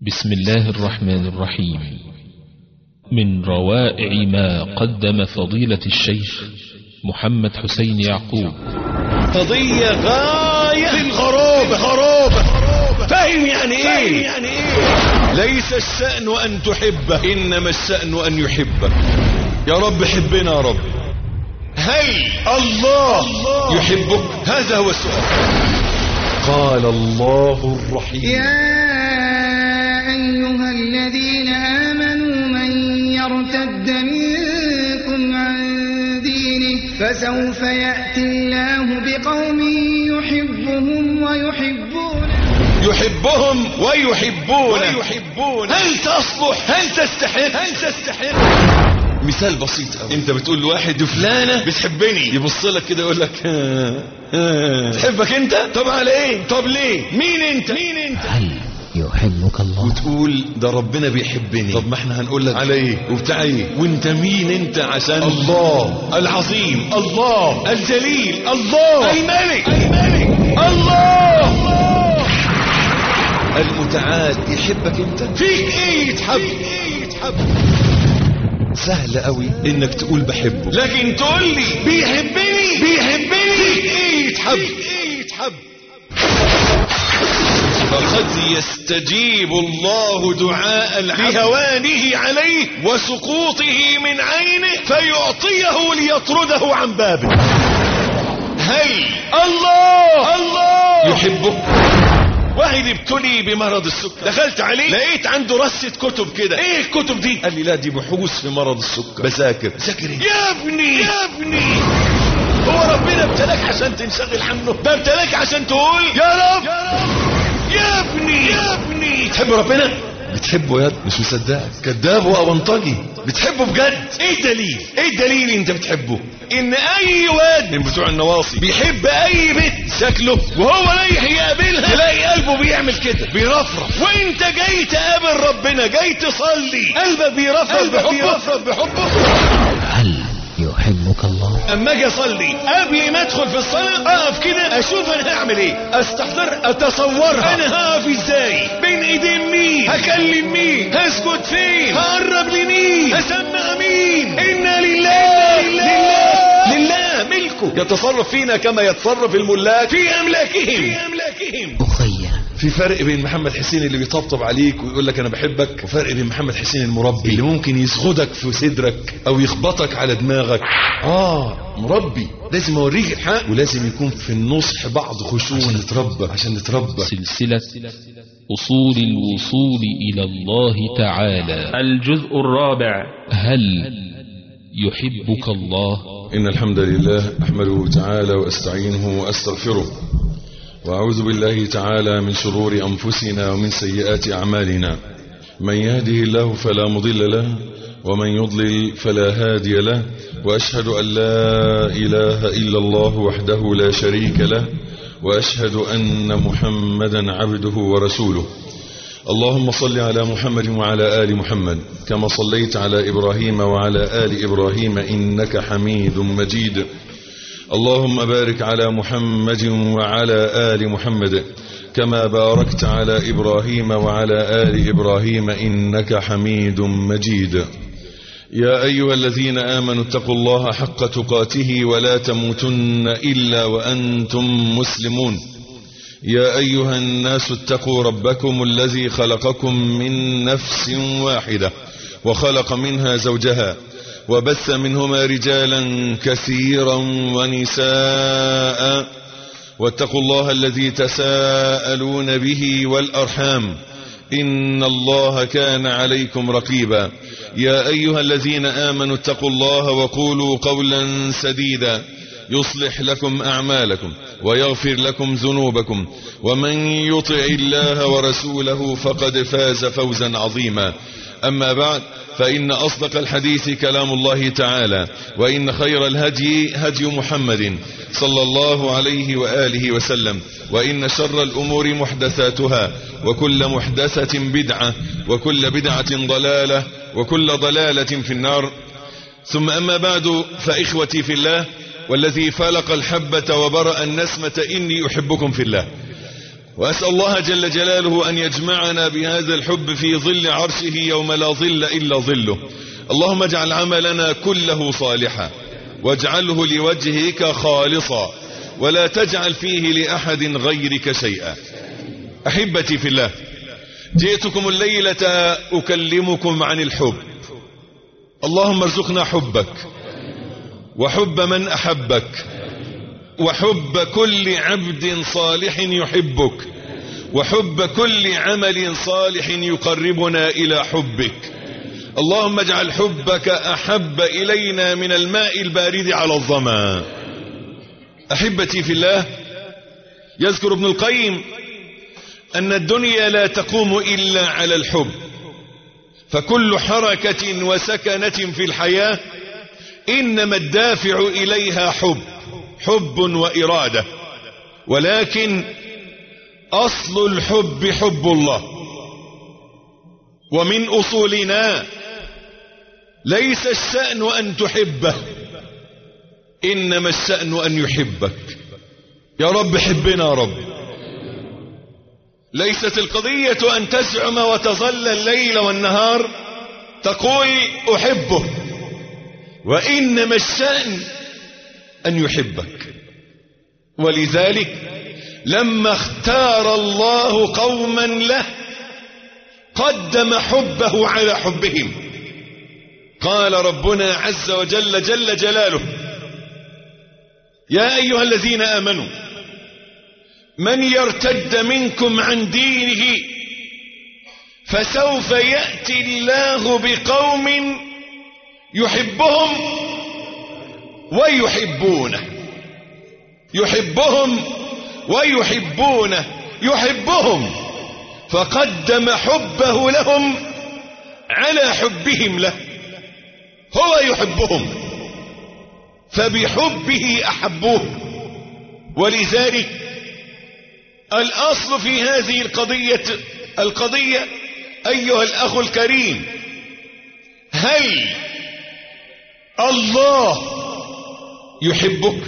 بسم الله الرحمن الرحيم. من روائع ما قدم فضيلة الشيخ محمد حسين يعقوب قضية غاية في الغرابة. فاهم يعني ايه؟ ليس الشأن ان تحبه، انما الشأن ان يحبك. يا رب حبنا يا رب. هل الله يحبك؟ هذا هو السؤال. قال الله الرحيم: يا أيها الذين آمنوا من يرتد منكم عن دينه فسوف يأتي الله بقوم يحبهم ويحبونه. هل تصلح؟ هل تستحق؟ مثال بسيط قوي. انت بتقول لواحد فلانة بتحبني، يبص لك كده يقول لك تحبك انت؟ طب على ايه؟ طب ليه؟ مين انت؟ هل يحبك الله؟ وتقول ده ربنا بيحبني. طب ما احنا هنقول لك على ايه وبتاع ايه؟ وانت مين انت؟ عشان الله العظيم، الله الجليل، الله الملك، الله المتعال يحبك انت. فيك ايه يتحب؟ سهل قوي انك تقول بحبه، لكن تقول لي بيحبني فيك ايه يتحب؟ فقد يستجيب الله دعاء العبد بهوانه عليه وسقوطه من عينه فيعطيه ليطرده عن بابه. هل الله يحبه؟ واحد ابتلي بمرض السكر، دخلت عليه لقيت عنده رصة كتب كده. ايه الكتب دي؟ قال لي لا دي بحوث في مرض السكر. بذاكر ايه؟ يا ابني هو ربنا ابتلاك عشان تنشغل عنه؟ ده ابتلاك عشان تقول يا رب. يا ابني تحب ربنا؟ بتحبه يا مش مصدقك، كذاب وأبنطجي. بتحبه بجد؟ ايه الدليل انت بتحبه؟ ان اي واد من بتوع النواصي بيحب اي بنت شكله وهو رايح يقابلها تلاقي قلبه بيعمل كده، بيرفرف. وانت جاي تقابل ربنا، جاي تصلي، قلبك بيرفرف بحبه. هل يحبك الله؟ اما اجي اصلي قبل ما ادخل في الصلاه اقف كده اشوف انا هعمل ايه، استحضر، اتصورها انا هقف ازاي، بين ايدين مين، هكلم مين، هسكت فين، هقرب لمين، هسمع مين. انا لله ملكه يتصرف فينا كما يتصرف الملاك في املاكهم. في فرق بين محمد حسين اللي بيطبطب عليك ويقول لك انا بحبك، وفرق بين محمد حسين المربي اللي ممكن يسخدك في صدرك او يخبطك على دماغك. مربي لازم اوريك الحق، ولازم يكون في النصح بعض خشوع عشان نتربى. سلسلة أصول الوصول إلى الله تعالى، الجزء الرابع. هل يحبك الله؟ إن الحمد لله أحمده تعالى وأستعينه وأستغفره، وأعوذ بالله تعالى من شرور أنفسنا ومن سيئات أعمالنا. من يهده الله فلا مضل له، ومن يضلل فلا هادي له، وأشهد أن لا إله إلا الله وحده لا شريك له، وأشهد أن محمدا عبده ورسوله. اللهم صل على محمد وعلى آل محمد كما صليت على إبراهيم وعلى آل إبراهيم إنك حميد مجيد. اللهم بارك على محمد وعلى آل محمد كما باركت على إبراهيم وعلى آل إبراهيم إنك حميد مجيد. يا أيها الذين آمنوا اتقوا الله حق تقاته ولا تموتن إلا وأنتم مسلمون. يا أيها الناس اتقوا ربكم الذي خلقكم من نفس واحدة وخلق منها زوجها وبث منهما رجالا كثيرا ونساء، واتقوا الله الذي تساءلون به والأرحام إن الله كان عليكم رقيبا. يا أيها الذين آمنوا اتقوا الله وقولوا قولا سديدا يصلح لكم أعمالكم ويغفر لكم ذنوبكم، ومن يطع الله ورسوله فقد فاز فوزا عظيما. أما بعد، فإن أصدق الحديث كلام الله تعالى، وإن خير الهدي هدي محمد صلى الله عليه وآله وسلم، وإن شر الأمور محدثاتها، وكل محدثة بدعة، وكل بدعة ضلالة، وكل ضلالة في النار. ثم أما بعد، فإخوتي في الله والذي فلق الحبة وبرأ النسمة إني أحبكم في الله. وأسأل الله جل جلاله أن يجمعنا بهذا الحب في ظل عرشه يوم لا ظل إلا ظله. اللهم اجعل عملنا كله صالحا واجعله لوجهك خالصا ولا تجعل فيه لأحد غيرك شيئا. أحبتي في الله، جئتكم الليلة أكلمكم عن الحب. اللهم ارزقنا حبك وحب من أحبك وحب كل عبد صالح يحبك وحب كل عمل صالح يقربنا إلى حبك. اللهم اجعل حبك أحب إلينا من الماء البارد على الظما. أحبتي في الله، يذكر ابن القيم أن الدنيا لا تقوم إلا على الحب، فكل حركة وسكنة في الحياة إنما الدافع إليها حب وإرادة، ولكن أصل الحب حب الله. ومن أصولنا ليس الشأن أن تحبه، إنما الشأن أن يحبك. يا رب حبنا يا رب. ليست القضية أن تزعم وتظل الليل والنهار تقول أحبه، وإنما الشأن أن يحبك. ولذلك لما اختار الله قوما له قدم حبه على حبهم. قال ربنا عز وجل جل جلاله: يا أيها الذين آمنوا من يرتد منكم عن دينه فسوف يأتي الله بقوم يحبهم ويحبونه. يحبهم ويحبونه، يحبهم فقدم حبه لهم على حبهم له. هو يحبهم فبحبه أحبوه. ولذلك الأصل في هذه القضية أيها الأخ الكريم، هل الله يحبك؟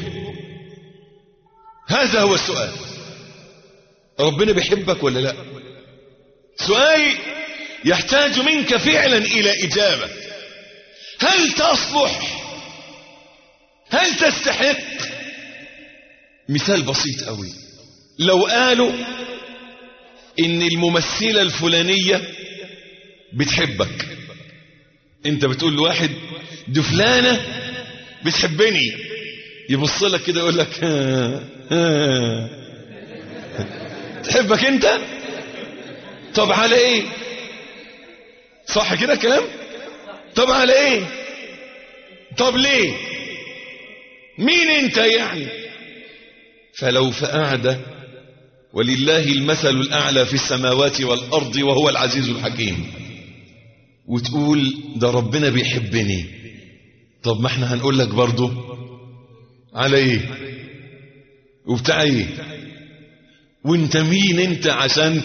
هذا هو السؤال. ربنا بيحبك ولا لا؟ سؤال يحتاج منك فعلا إلى إجابة. هل تصلح؟ هل تستحق؟ مثال بسيط قوي، لو قالوا إن الممثلة الفلانية بتحبك، انت بتقول لواحد دي فلانة بتحبني، يبص لك كده يقول لك تحبك انت؟ طب على ايه؟ صح كده الكلام؟ طب على ايه؟ طب ليه؟ مين انت يعني؟ فلو فقعد ولله المثل الأعلى في السماوات والأرض وهو العزيز الحكيم، وتقول ده ربنا بيحبني، طب ما احنا هنقول لك برضو على ايه وبتاع ايه؟ وانت مين انت عشان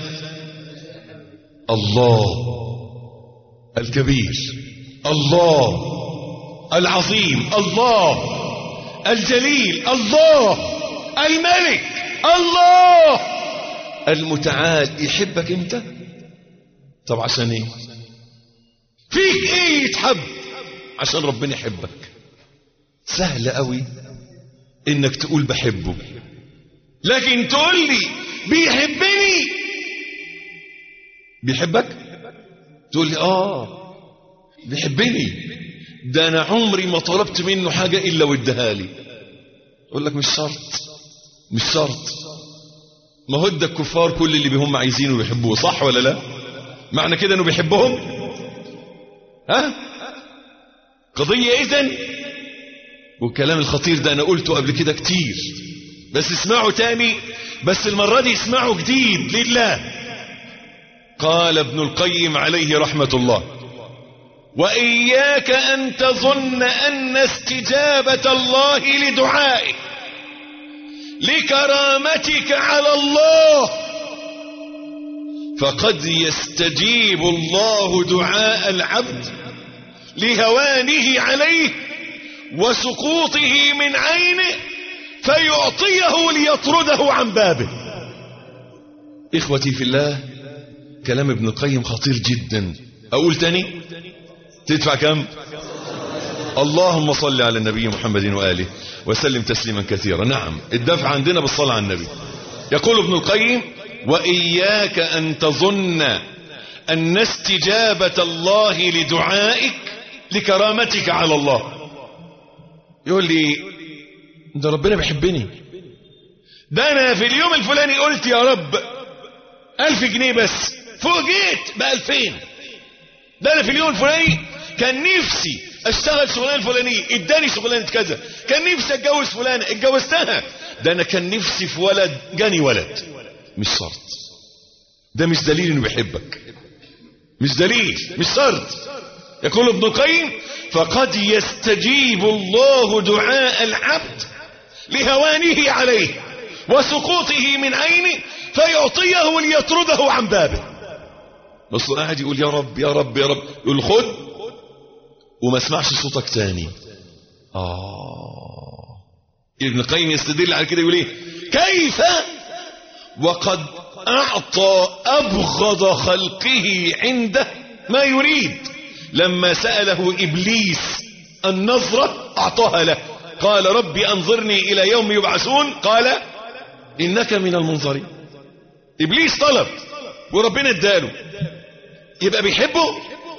الله الكبير، الله العظيم، الله الجليل، الله الملك، الله المتعال يحبك انت؟ طب عشان ايه؟ فيك ايه يتحب عشان ربنا يحبك؟ سهل قوي انك تقول بحبه، لكن تقول لي بيحبني، بيحبك؟ تقول لي بيحبني، ده انا عمري ما طلبت منه حاجة الا واداها لي. اقول لك مش شرط. ما هو ده الكفار كل اللي بهم عايزينه يحبوه، صح ولا لا؟ معنى كده انه بيحبهم؟ قضية اذن. والكلام الخطير ده انا قلته قبل كده كتير، بس اسمعوا تاني، بس المرة دي اسمعوا جديد لله. قال ابن القيم عليه رحمة الله: وإياك أن تظن أن استجابة الله لدعائك لكرامتك على الله، فقد يستجيب الله دعاء العبد لهوانه عليه وسقوطه من عينه فيعطيه ليطرده عن بابه. إخوتي في الله، كلام ابن القيم خطير جدا. أقول تاني؟ تدفع كم؟ اللهم صل على النبي محمد وآله وسلم تسليما كثيرا. نعم، الدفع عندنا بالصلاة على النبي. يقول ابن القيم: وإياك أن تظن أن استجابة الله لدعائك لكرامتك على الله. يقول لي ده ربنا بيحبني، ده أنا في اليوم الفلاني قلت يا رب 1000 جنيه بس، فوجئت ب2000. ده أنا في اليوم الفلاني كان نفسي اشتغل شغلانه فلانيه، اداني شغلانه كذا. كان نفسي اتجوز فلانه، اتجوزتها. ده انا كان نفسي في ولد، جاني ولد. مش شرط، ده مش دليل انه بيحبك، مش دليل، مش شرط. يقول ابن القيم: فقد يستجيب الله دعاء العبد لهوانه عليه وسقوطه من عينه فيعطيه ليطرده عن بابه. بس قاعد يقول يا رب يا رب يا رب، يقول خد وما اسمعش صوتك تاني. ابن القيم يستدل على كده، يقول ايه؟ كيف وقد اعطى ابغض خلقه عنده ما يريد. لما سأله ابليس النظرة اعطاها له، قال ربي انظرني الى يوم يبعثون، قال انك من المنظرين. ابليس طلب وربنا اداله، يبقى بيحبه؟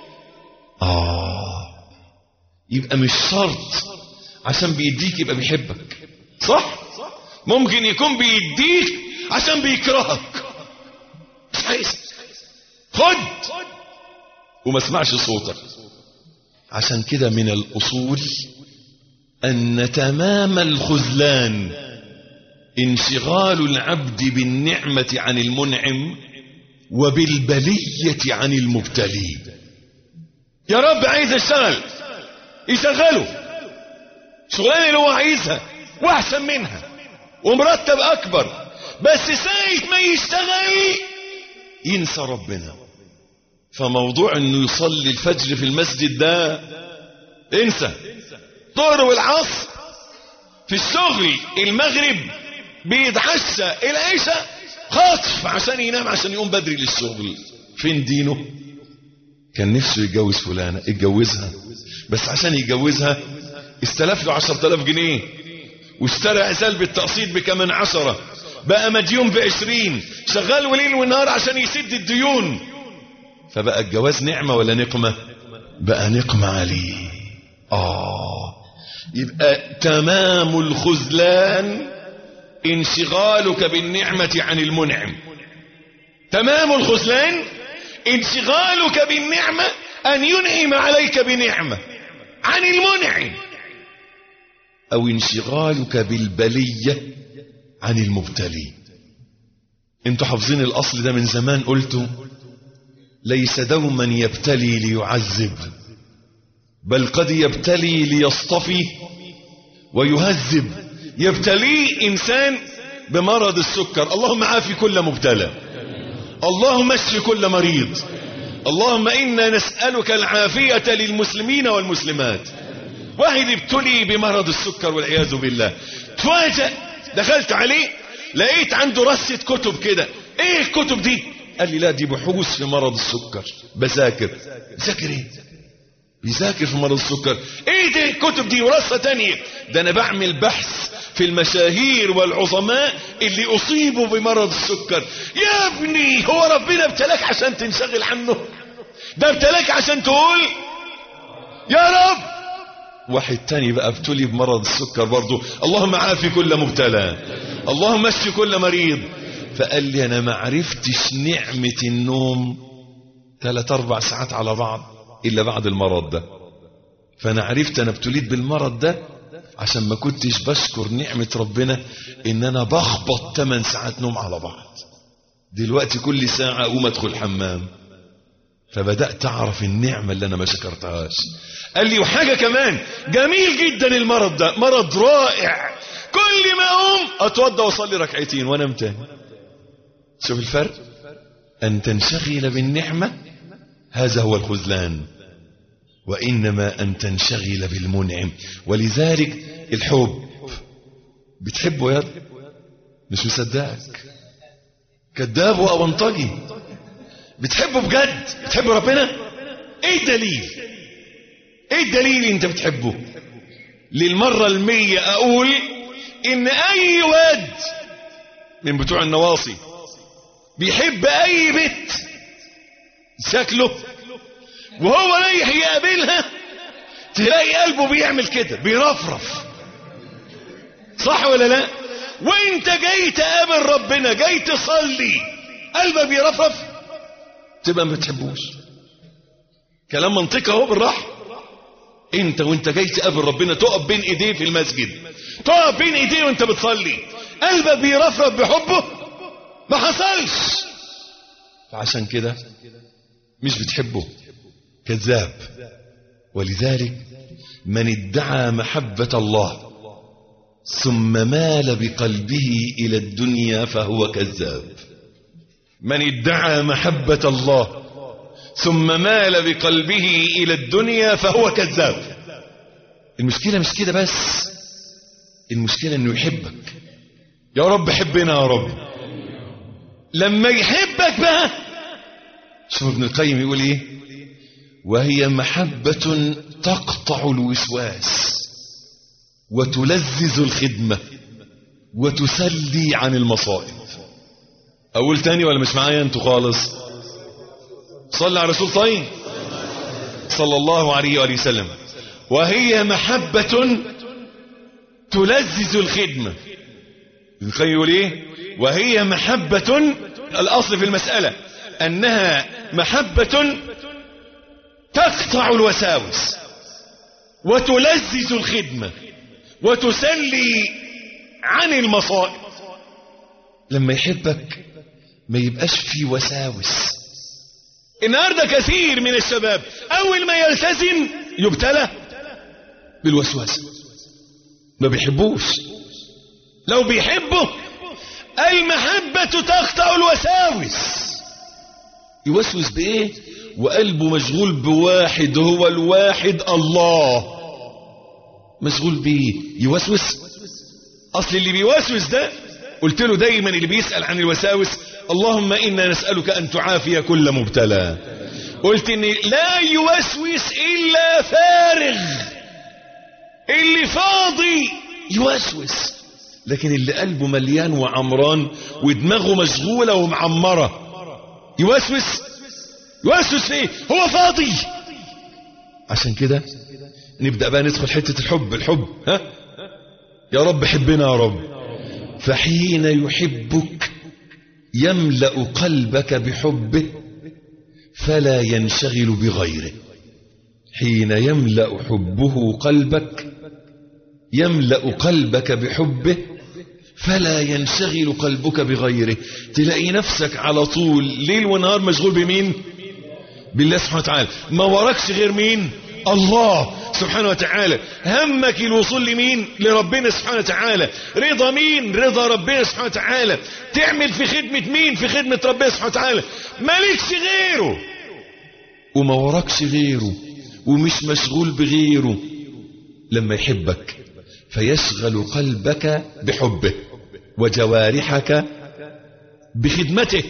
يبقى مش شرط عشان بيديك يبقى بيحبك، صح؟ ممكن يكون بيديك عشان بيكرهك، مش عايز، خد وما اسمعش صوتك. عشان كده من الأصول أن تمام الخذلان انشغال العبد بالنعمة عن المنعم وبالبلية عن المبتلي. يا رب عايز اشتغل، يشغله شغلانه اللي هو عايزها واحسن منها ومرتب اكبر، بس ساعة ما يشتغل ينسى ربنا. فموضوع انه يصلي الفجر في المسجد ده انسى. الظهر والعصر في الشغل، المغرب بيتعشى، العشاء خاطف عشان ينام عشان يقوم بدري للشغل. فين دينه؟ كان نفسه يتجوز فلانة، اتجوزها، بس عشان يتجوزها استلف له 10,000 جنيه واشترى عزال بالتقسيط بكمان 10، بقى مديون ب20، شغال وليل ونهار عشان يسد الديون. فبقى الجواز نعمة ولا نقمة؟ بقى نقمة عليه. يبقى تمام الخذلان انشغالك بالنعمة عن المنعم. تمام الخذلان انشغالك بالنعمة، أن ينعم عليك بنعمة عن المنعم، أو انشغالك بالبلية عن المبتلي. انتوا حافظين الأصل ده من زمان، قلتوا ليس دوما يبتلي ليعذب، بل قد يبتلي ليصطفي ويهذب. يبتلي إنسان بمرض السكر، اللهم عافي كل مبتلى، اللهم اشف كل مريض، اللهم إنا نسألك العافية للمسلمين والمسلمات. واحد ابتلي بمرض السكر والعياذ بالله، تفاجأ دخلت عليه لقيت عنده رصة كتب كده. ايه الكتب دي؟ قال لي لا دي بحوث في مرض السكر، بذاكر. ذاكر ايه؟ بيذاكر في مرض السكر. ايه دي الكتب دي ورصة تانية؟ ده انا بعمل بحث في المشاهير والعظماء اللي اصيبوا بمرض السكر. يا ابني هو ربنا ابتلاك عشان تنشغل عنه؟ ده ابتلاك عشان تقول يا رب. واحد تاني بقى ابتلي بمرض السكر برضو، اللهم عافي كل مبتلى، اللهم اشف كل مريض. فقال لي انا ما عرفتش نعمة النوم 3-4 ساعات على بعض الا بعد المرض ده. فانا عرفت انا ابتليت بالمرض ده عشان ما كنتش بشكر نعمة ربنا ان انا بخبط 8 ساعات نوم على بعض. دلوقتي كل ساعة اقوم ادخل الحمام. فبدأت اعرف النعمة اللي انا ما شكرتهاش. قال لي وحاجة كمان جميل جدا، المرض ده مرض رائع، كل ما اقوم اتوضى واصلي ركعتين وانام تاني. شوف الفرق، ان تنشغل بالنعمة هذا هو الخذلان، وإنما أن تنشغل بالمنعم. ولذلك الحب بتحبه يا مش مصدقك، كذاب وأونطجي. بتحبه بجد؟ بتحب ربنا؟ ايه الدليل؟ ايه الدليل انت بتحبه؟ للمرة 100 اقول ان اي واد من بتوع النواصي بيحب اي بنت شكله وهو رايح يقابلها تلاقي قلبه بيعمل كده، بيرفرف. صح ولا لا؟ وانت جاي تقابل ربنا، جاي تصلي، قلبك بيرفرف، تبقى ما بتحبوش. كلام منطقي اهو بالراحه. انت وانت جاي تقابل ربنا تقف بين ايديه في المسجد، تقف بين ايديه وانت بتصلي، قلبك بيرفرف بحبه؟ ما حصلش. فعشان كده مش بتحبه، كذاب. ولذلك من ادعى محبة الله ثم مال بقلبه إلى الدنيا فهو كذاب. من ادعى محبة الله ثم مال بقلبه إلى الدنيا فهو كذاب. المشكلة مش كده بس، المشكلة انه يحبك. يا رب حبنا يا رب. لما يحبك بقى، شوف ابن القيم يقول ايه: وهي محبة تقطع الوسواس وتلذذ الخدمة وتسلي عن المصائب. اقول تاني ولا مش معايا انتوا خالص؟ صلى على رسول طيب صلى الله عليه وآله وسلم. وهي محبة تلذذ الخدمة. ابن القيم يقول ايه؟ وهي محبة، الاصل في المسألة انها محبة تقطع الوساوس وتلذذ الخدمة وتسلي عن المصائب. لما يحبك ما يبقاش في وساوس. النهارده كثير من الشباب اول ما يلتزم يبتلى بالوسواس، ما بيحبوش. لو بيحبه المحبة تقطع الوساوس. يوسوس بايه؟ وقلبه مشغول بواحد، هو الواحد الله، مشغول بيه. يوسوس. اصل اللي بيوسوس ده، قلت له دايما اللي بيسأل عن الوساوس اللهم إنا نسألك أن تعافي كل مبتلى. قلت إن لا يوسوس إلا فارغ. اللي فاضي يوسوس، لكن اللي قلبه مليان وعمران ودماغه مشغولة ومعمرة يوسوس. يوسوس فيه هو فاضي. عشان كده نبدأ بقى ندخل حتة الحب. ها يا رب حبنا يا رب. فحين يحبك يملأ قلبك بحبه فلا ينشغل بغيره. حين يملأ حبه قلبك، يملأ قلبك بحبه فلا ينشغل قلبك بغيره. تلاقي نفسك على طول ليل ونهار مشغول بمين؟ بالله سبحانه وتعالى. ما وراكش غير مين؟ الله سبحانه وتعالى. همك الوصول لمين؟ لربنا سبحانه وتعالى. رضا مين؟ رضا ربنا سبحانه وتعالى. تعمل في خدمة مين؟ في خدمة ربنا سبحانه وتعالى. مالكش غيره وما وراكش غيره ومش مشغول بغيره. لما يحبك فيشغل قلبك بحبه وجوارحك بخدمته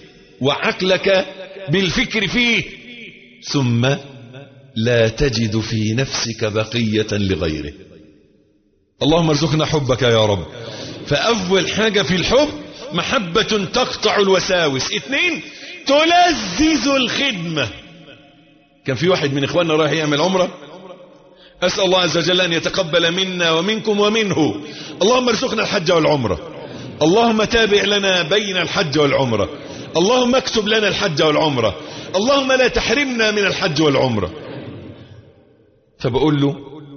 وعقلك بالفكر فيه، ثم لا تجد في نفسك بقية لغيره. اللهم ارزقنا حبك يا رب. فأول حاجة في الحب محبة تقطع الوساوس. 2 تلذذ الخدمة. كان في واحد من إخواننا رايح يعمل عمرة، أسأل الله عز وجل أن يتقبل منا ومنكم ومنه. اللهم ارزقنا الحج والعمرة. اللهم تابع لنا بين الحج والعمرة. اللهم اكتب لنا الحج والعمرة. اللهم لا تحرمنا من الحج والعمرة. فبقول له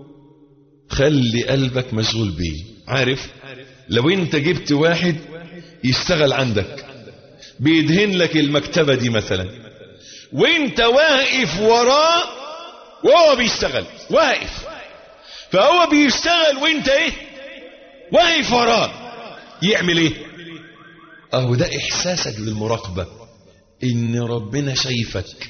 خلي قلبك مشغول بيه. عارف لو انت جبت واحد يشتغل عندك بيدهن لك المكتبة دي مثلا، وانت واقف وراه وهو بيشتغل، واقف فهو بيشتغل وانت ايه؟ واقف وراه، يعمل ايه؟ اهو ده احساسك بالمراقبة، ان ربنا شايفك،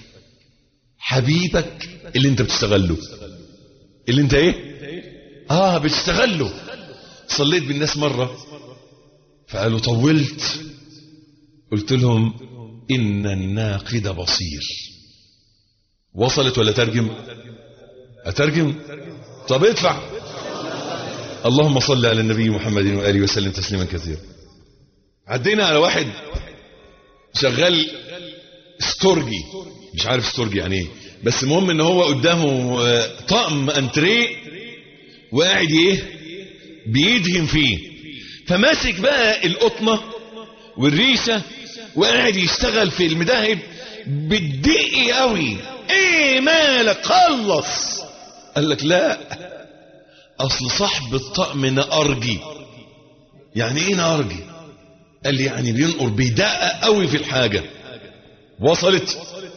حبيبك اللي انت بتشتغل له، اللي انت ايه؟ بتشتغل له. صليت بالناس مرة فقالوا طولت، قلت لهم إن الناقد بصير. وصلت ولا ترجم؟ أترجم؟ طب ادفع. اللهم صل على النبي محمد وآله وسلم تسليما كثيرا. عدينا على واحد شغال ستورجي، مش عارف ستورجي يعني ايه، بس المهم ان هو قدامه طقم انتريه وقاعد بيدهن فيه، فماسك بقى القطنة والريشة وقاعد يشتغل في المدهب بالدقي قوي. ايه مالك؟ خلص. قال لك لا، اصل صاحب الطقم نقرجي. يعني ايه نقرجي؟ قال لي يعني بينقر، بيدقق قوي في الحاجة. وصلت؟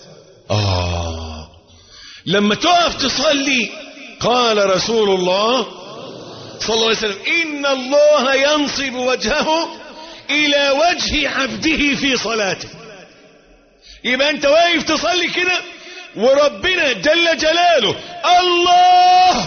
لما تقف تصلي قال رسول الله صلى الله عليه وسلم إن الله ينصب وجهه إلى وجه عبده في صلاته. يبقى أنت واقف تصلي كده وربنا جل جلاله الله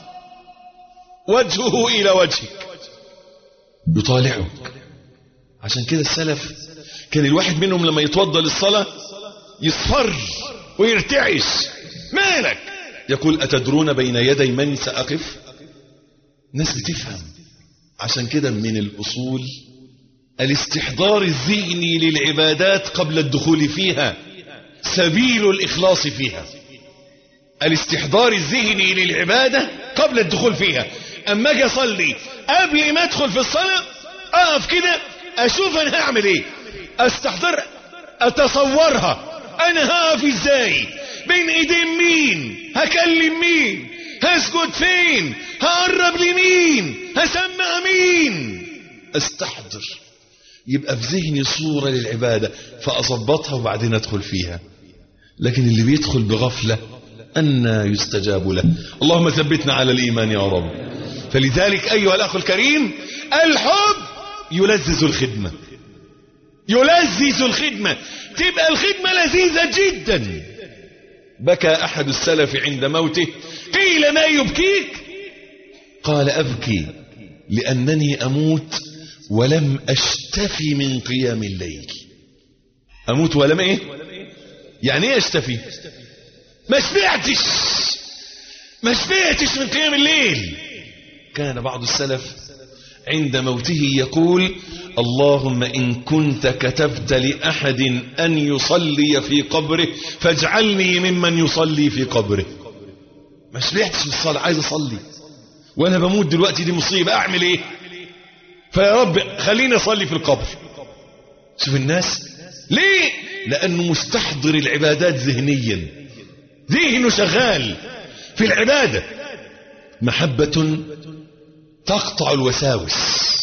وجهه إلى وجهك يطالعك. عشان كده السلف كان الواحد منهم لما يتوضى للصلاة يصفر ويرتعش. مالك؟ يقول أتدرون بين يدي من سأقف؟ ناس بتفهم. عشان كده من الأصول الاستحضار الذهني للعبادات قبل الدخول فيها سبيل الإخلاص فيها. الاستحضار الذهني للعبادة قبل الدخول فيها. أما أجي أصلي قبل ما أدخل في الصلاة أقف كده أشوف أنا هعمل إيه، أستحضر، أتصورها أنا هقف إزاي، بين إيدين مين، هكلم مين، هسجد فين، هقرب لمين، هسمع مين، استحضر. يبقى في ذهني صورة للعبادة فأضبطها وبعدين أدخل فيها. لكن اللي بيدخل بغفلة أن يستجاب له. اللهم ثبتنا على الإيمان يا رب. فلذلك أيها الأخ الكريم الحب يلذذ الخدمة، يلذذ الخدمة، تبقى الخدمة لذيذة جدا. بكى أحد السلف عند موته، قيل ما يبكيك؟ قال أبكي لأنني أموت ولم أشتفي من قيام الليل. أموت ولم إيه؟ يعني إيه أشتفي؟ ما شبعتش من قيام الليل. كان بعض السلف عند موته يقول اللهم إن كنت كتبت لأحد أن يصلي في قبره فاجعلني ممن يصلي في قبره. ما شبعتش من الصلاة، عايز أصلي وأنا بموت دلوقتي، دي مصيبة، أعمل إيه؟ فيا رب خليني أصلي في القبر. شوف الناس ليه؟ لأنه مستحضر العبادات ذهنيا، ذهنه شغال في العبادة. محبة تقطع الوساوس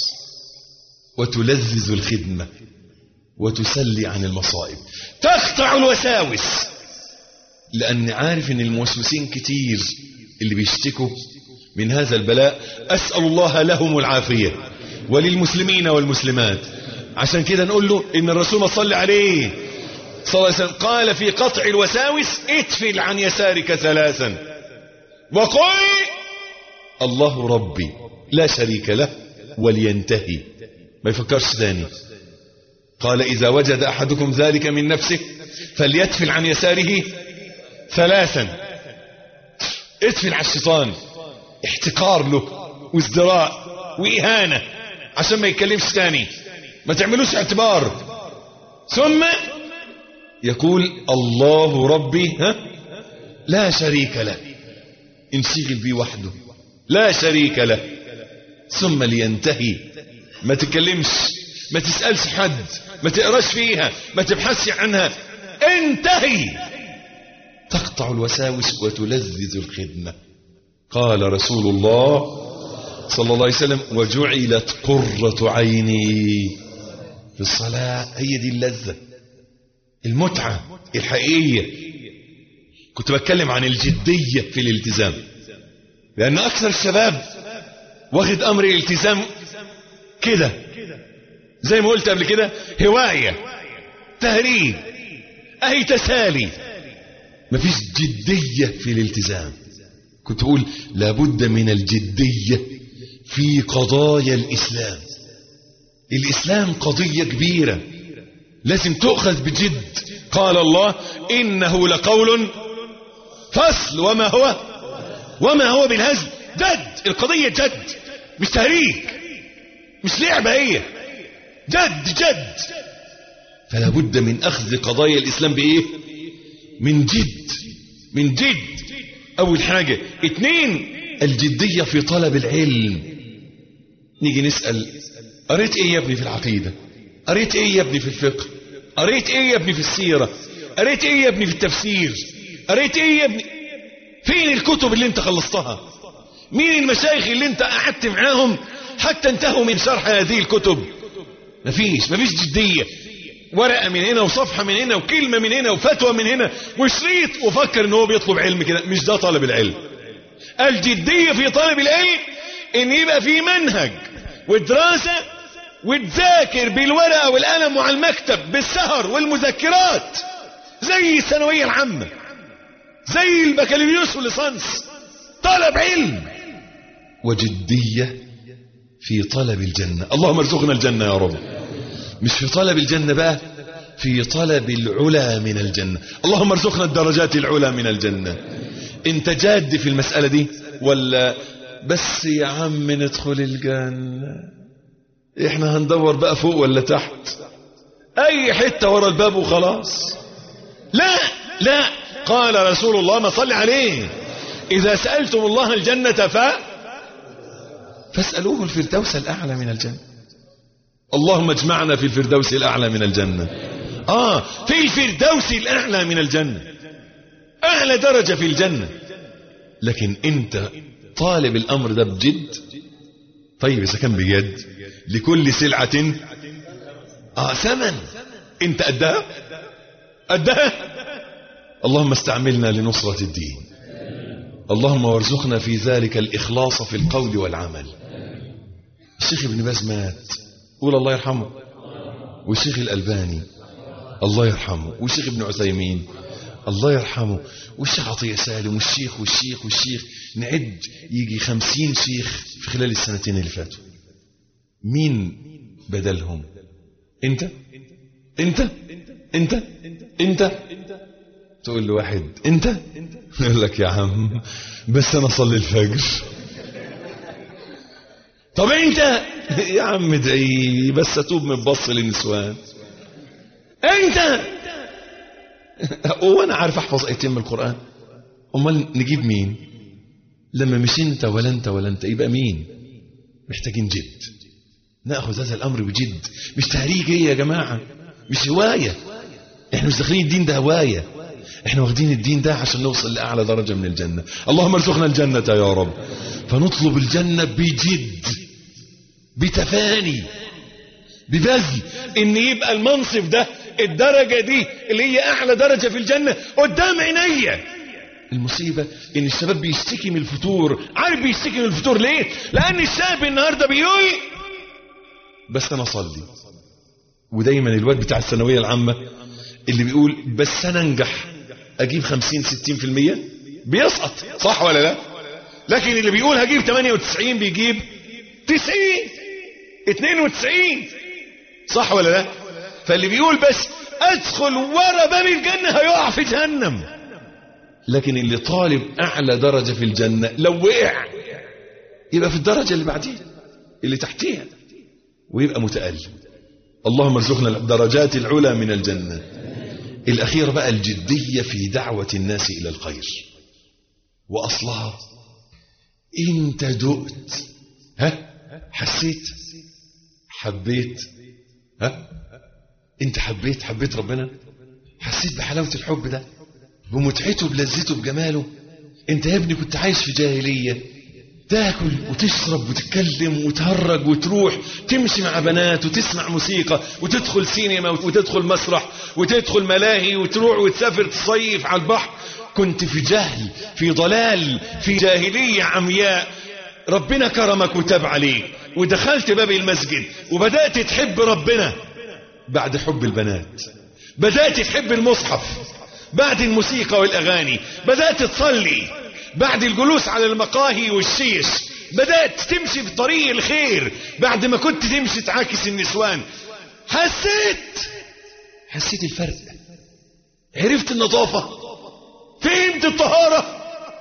وتلذذ الخدمة وتسلي عن المصائب. تقطع الوساوس، لأن عارف ان الموسوسين كتير اللي بيشتكوا من هذا البلاء. أسأل الله لهم العافية وللمسلمين والمسلمات. عشان كده نقول له ان الرسول صلى عليه صلى الله عليه وسلم قال في قطع الوساوس اتفل عن يسارك ثلاثا وقل الله ربي لا شريك له ولينتهي، ما يفكرش ثاني. قال إذا وجد أحدكم ذلك من نفسه فليتفل عن يساره ثلاثا. اتفل على الشيطان، احتقار له وازدراء وإهانة عشان ما يتكلمش ثاني، ما تعملوش اعتبار. ثم يقول الله ربي لا شريك له، انشغل بيه وحده لا شريك له. ثم لينتهي، ما تتكلمش، ما تسألش حد، ما تقراش فيها، ما تبحثش عنها، انتهي. تقطع الوساوس وتلذذ الخدمة. قال رسول الله صلى الله عليه وسلم وجعلت قرة عيني في الصلاة. هي دي اللذة، المتعة الحقيقية. كنت بتكلم عن الجدية في الالتزام، لأن أكثر الشباب واخد أمر الالتزام كده زي ما قلت قبل كده، هواية، تهريب، أي تسالي، مفيش جدية في الالتزام. كنت أقول لابد من الجدية في قضايا الإسلام. الإسلام قضية كبيرة، لازم تؤخذ بجد. قال الله إنه لقول فصل وما هو بالهزل. جد، القضية جد، مش تهريج، مش لعبة، هي جد. فلا بد من أخذ قضايا الإسلام بإيه؟ من جد. أول حاجة. 2 الجدية في طلب العلم. نيجي نسأل قريت إيه يا ابني في العقيدة؟ قريت إيه يا ابني في الفقه؟ قريت إيه يا ابني في السيرة؟ قريت إيه يا ابني في التفسير؟ قريت إيه يا ابني؟ فين الكتب اللي انت خلصتها؟ مين المشايخ اللي انت قعدت معاهم حتى انتهوا من شرح هذه الكتب؟ مفيش جدية. ورقة من هنا وصفحة من هنا وكلمة من هنا وفتوى من هنا وشريط وفكر ان هو بيطلب علم كده. مش ده طلب العلم. الجدية في طلب العلم ان يبقى في منهج ودراسة وتذاكر بالورقة والقلم وعلى المكتب بالسهر والمذكرات، زي الثانوية العامة، زي البكالوريوس والليسانس. طلب علم وجدية في طلب الجنة. اللهم ارزقنا الجنة يا رب. مش في طلب الجنة بقى، في طلب العلا من الجنة. اللهم ارزقنا الدرجات العلا من الجنة. انت جاد في المسألة دي ولا بس يا عم ندخل الجنة؟ احنا هندور بقى فوق ولا تحت؟ اي حتة ورا الباب وخلاص. لا قال رسول الله ما صلي عليه اذا سألتم الله الجنة فاسألوه الفردوس الأعلى من الجنة. اللهم اجمعنا في الفردوس الأعلى من الجنة. في الفردوس الأعلى من الجنة، أعلى درجة في الجنة. لكن انت طالب الأمر ده بجد. طيب إذا كان بجد، لكل سلعة ثمن. انت قدها. اللهم استعملنا لنصرة الدين. اللهم وارزقنا في ذلك الإخلاص في القول والعمل. الشيخ ابن باز مات، قول الله يرحمه. والشيخ الألباني الله يرحمه، والشيخ ابن عثيمين الله يرحمه، والشيخ عطية سالم، والشيخ نعد يجي 50 شيخ في خلال السنتين اللي فاتوا. مين بدلهم؟ انت تقول له واحد انت يقول لك يا عم بس انا اصلي الفجر. طب انت يا عم ادعي بس اتوب من بص للنسوان. انت وانا عارف احفظ ايتين من القرآن. امال نجيب مين لما مش انت ولا انت يبقى مين؟ محتاجين جد. ناخذ هذا الامر بجد، مش تهريج يا جماعة، مش هواية. احنا مش داخلين الدين ده هواية، احنا واخدين الدين ده عشان نوصل لأعلى درجة من الجنة. اللهم ارزقنا الجنة يا رب. فنطلب الجنة بجد، بتفاني، ببذل، ان يبقى المنصب ده، الدرجة دي اللي هي اعلى درجة في الجنة قدام عينيا. المصيبة ان الشباب بيشتكي من الفتور. عارف بيشتكي من الفتور ليه؟ لان الشاب النهاردة بيقول بس انا اصلي. ودايما الواد بتاع الثانوية العامة اللي بيقول بس انا انجح اجيب 50-60% بيسقط، صح ولا لا؟ لكن اللي بيقول هجيب 98 بيجيب 90-92، صح ولا لا؟ فاللي بيقول بس ادخل ورا باب الجنة هيقع في جهنم. لكن اللي طالب اعلى درجة في الجنة لو وقع يبقى في الدرجة اللي بعديها اللي تحتيها ويبقى متألم. اللهم ارزقنا الدرجات العلى من الجنة. الأخير بقى الجدية في دعوة الناس إلى الخير. وأصلها انت دقت، حسيت، حبيت، انت حبيت ربنا، حسيت بحلاوة الحب ده، بمتعته، بلذته، بجماله. انت يا ابني كنت عايش في جاهلية، تاكل وتشرب وتتكلم وتهرج وتروح تمشي مع بنات وتسمع موسيقى وتدخل سينما وتدخل مسرح وتدخل ملاهي وتروح وتسافر تصيف على البحر. كنت في جهل، في ضلال، في جاهلية عمياء. ربنا كرمك وتاب عليك ودخلت باب المسجد وبدأت تحب ربنا بعد حب البنات، بدأت تحب المصحف بعد الموسيقى والأغاني، بدأت تصلي بعد الجلوس على المقاهي والشيش، بدأت تمشي في طريق الخير بعد ما كنت تمشي تعاكس النسوان. حسيت حسيت الفرق، عرفت النظافة، فهمت الطهارة،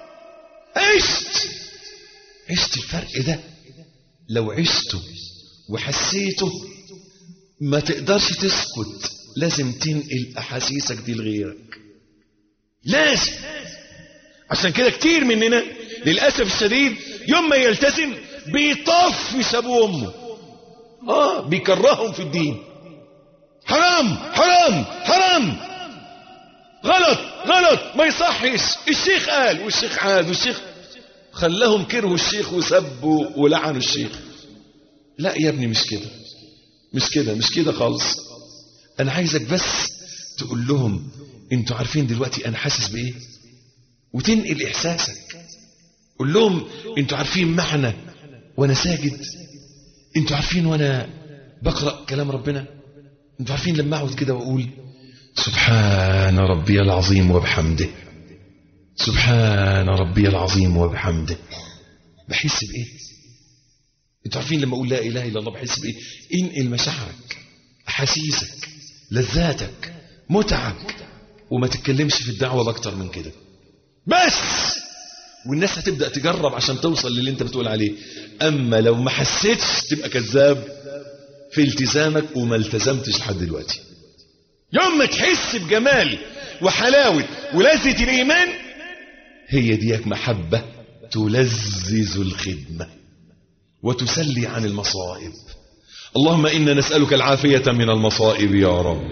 عشت الفرق ده. لو عشته وحسيته ما تقدرش تسكت، لازم تنقل أحاسيسك دي لغيرك، لازم. عشان كده كتير مننا للأسف الشديد يوم ما يلتزم بيطفش أبوه وأمه، بيكرههم في الدين. حرام حرام حرام، غلط غلط، ما يصحش، الشيخ قال والشيخ عاد والشيخ خلاهم كرهوا الشيخ وسبوا ولعنوا الشيخ. لا يا ابني، مش كده، مش كده، مش كده خالص. انا عايزك بس تقول لهم انتوا عارفين دلوقتي انا حاسس بايه، وتنقل احساسك. قول لهم انتوا عارفين معنى وانا ساجد، انتوا عارفين وانا بقرأ كلام ربنا، انتوا عارفين لما اقعد كده واقول سبحان ربي العظيم وبحمده، سبحان ربي العظيم وبحمده، بحس بايه؟ انتوا عارفين لما اقول لا اله الا الله بحس بايه؟ انقل مشاعرك، احاسيسك، لذاتك، متعك، وما تتكلمش في الدعوة باكتر من كده بس. والناس هتبدأ تجرب عشان توصل للي انت بتقول عليه. اما لو ما حسيتش تبقى كذاب في التزامك وما التزمتش لحد دلوقتي. يوم ما تحس بجمال وحلاوة ولذة الإيمان، هي ديك محبة تلذذ الخدمة وتسلي عن المصائب. اللهم إنا نسألك العافية من المصائب يا رب.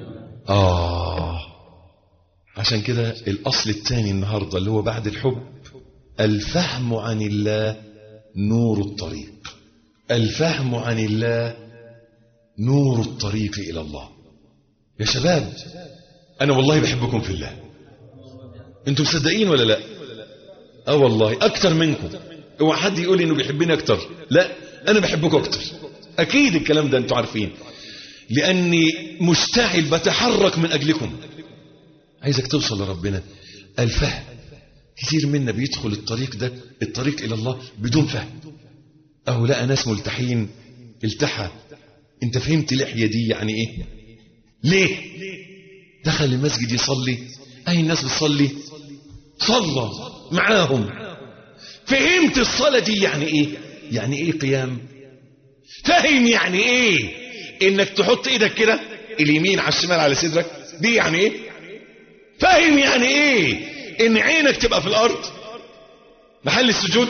عشان كده الأصل الثاني النهاردة اللي هو بعد الحب، الفهم عن الله نور الطريق. الفهم عن الله نور الطريق إلى الله. يا شباب، أنا والله بحبكم في الله. أنتم مصدقين ولا لا؟ والله أكتر منكم. اوعى حد يقول إنه بيحبني أكتر، لا، أنا بحبكم أكتر. أكيد الكلام ده أنتم عارفين، لأني مشتعل بتحرك من أجلكم. عايزك توصل لربنا. الفهم، كثير منا بيدخل الطريق ده، الطريق إلى الله، بدون فهم. لقى ناس ملتحين، التحى. انت فهمت لحية دي يعني ايه؟ ليه؟ دخل المسجد يصلي، الناس بتصلي، صلى معاهم. فهمت الصلاة دي يعني ايه؟ يعني ايه قيام؟ فهم يعني ايه انك تحط ايدك كده اليمين على الشمال على صدرك؟ دي يعني ايه؟ فهم يعني ايه ان عينك تبقى في الارض محل السجود؟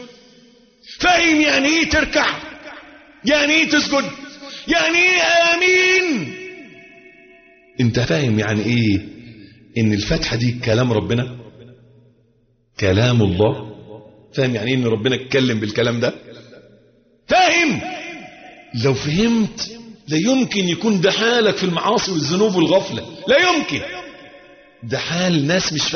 فهم يعني ايه تركع؟ يعني ايه تسجد؟ يعني ايه امين؟ انت فاهم يعني ايه ان الفتحة دي كلام ربنا، كلام الله؟ فاهم يعني ايه ان ربنا اتكلم بالكلام ده؟ فاهم؟ لو فهمت لا يمكن يكون ده حالك في المعاصي والذنوب والغفلة، لا يمكن. ده حال ناس مش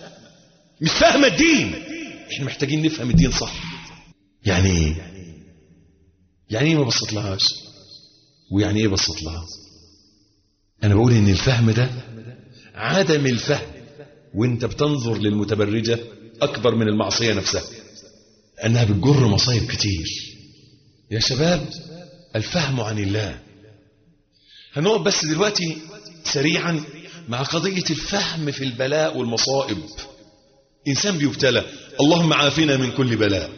فاهمة الدين. احنا محتاجين نفهم الدين صح. يعني ايه؟ يعني ايه ما بسط لهاش؟ ويعني ايه بسط لها؟ انا بقول ان الفهم ده، عدم الفهم وانت بتنظر للمتبرجة اكبر من المعصية نفسها، انها بتجر مصايب كتير. يا شباب، الفهم عن الله. هنقف بس دلوقتي سريعا مع قضية الفهم في البلاء والمصائب. إنسان بيبتلى، اللهم عافنا من كل بلاء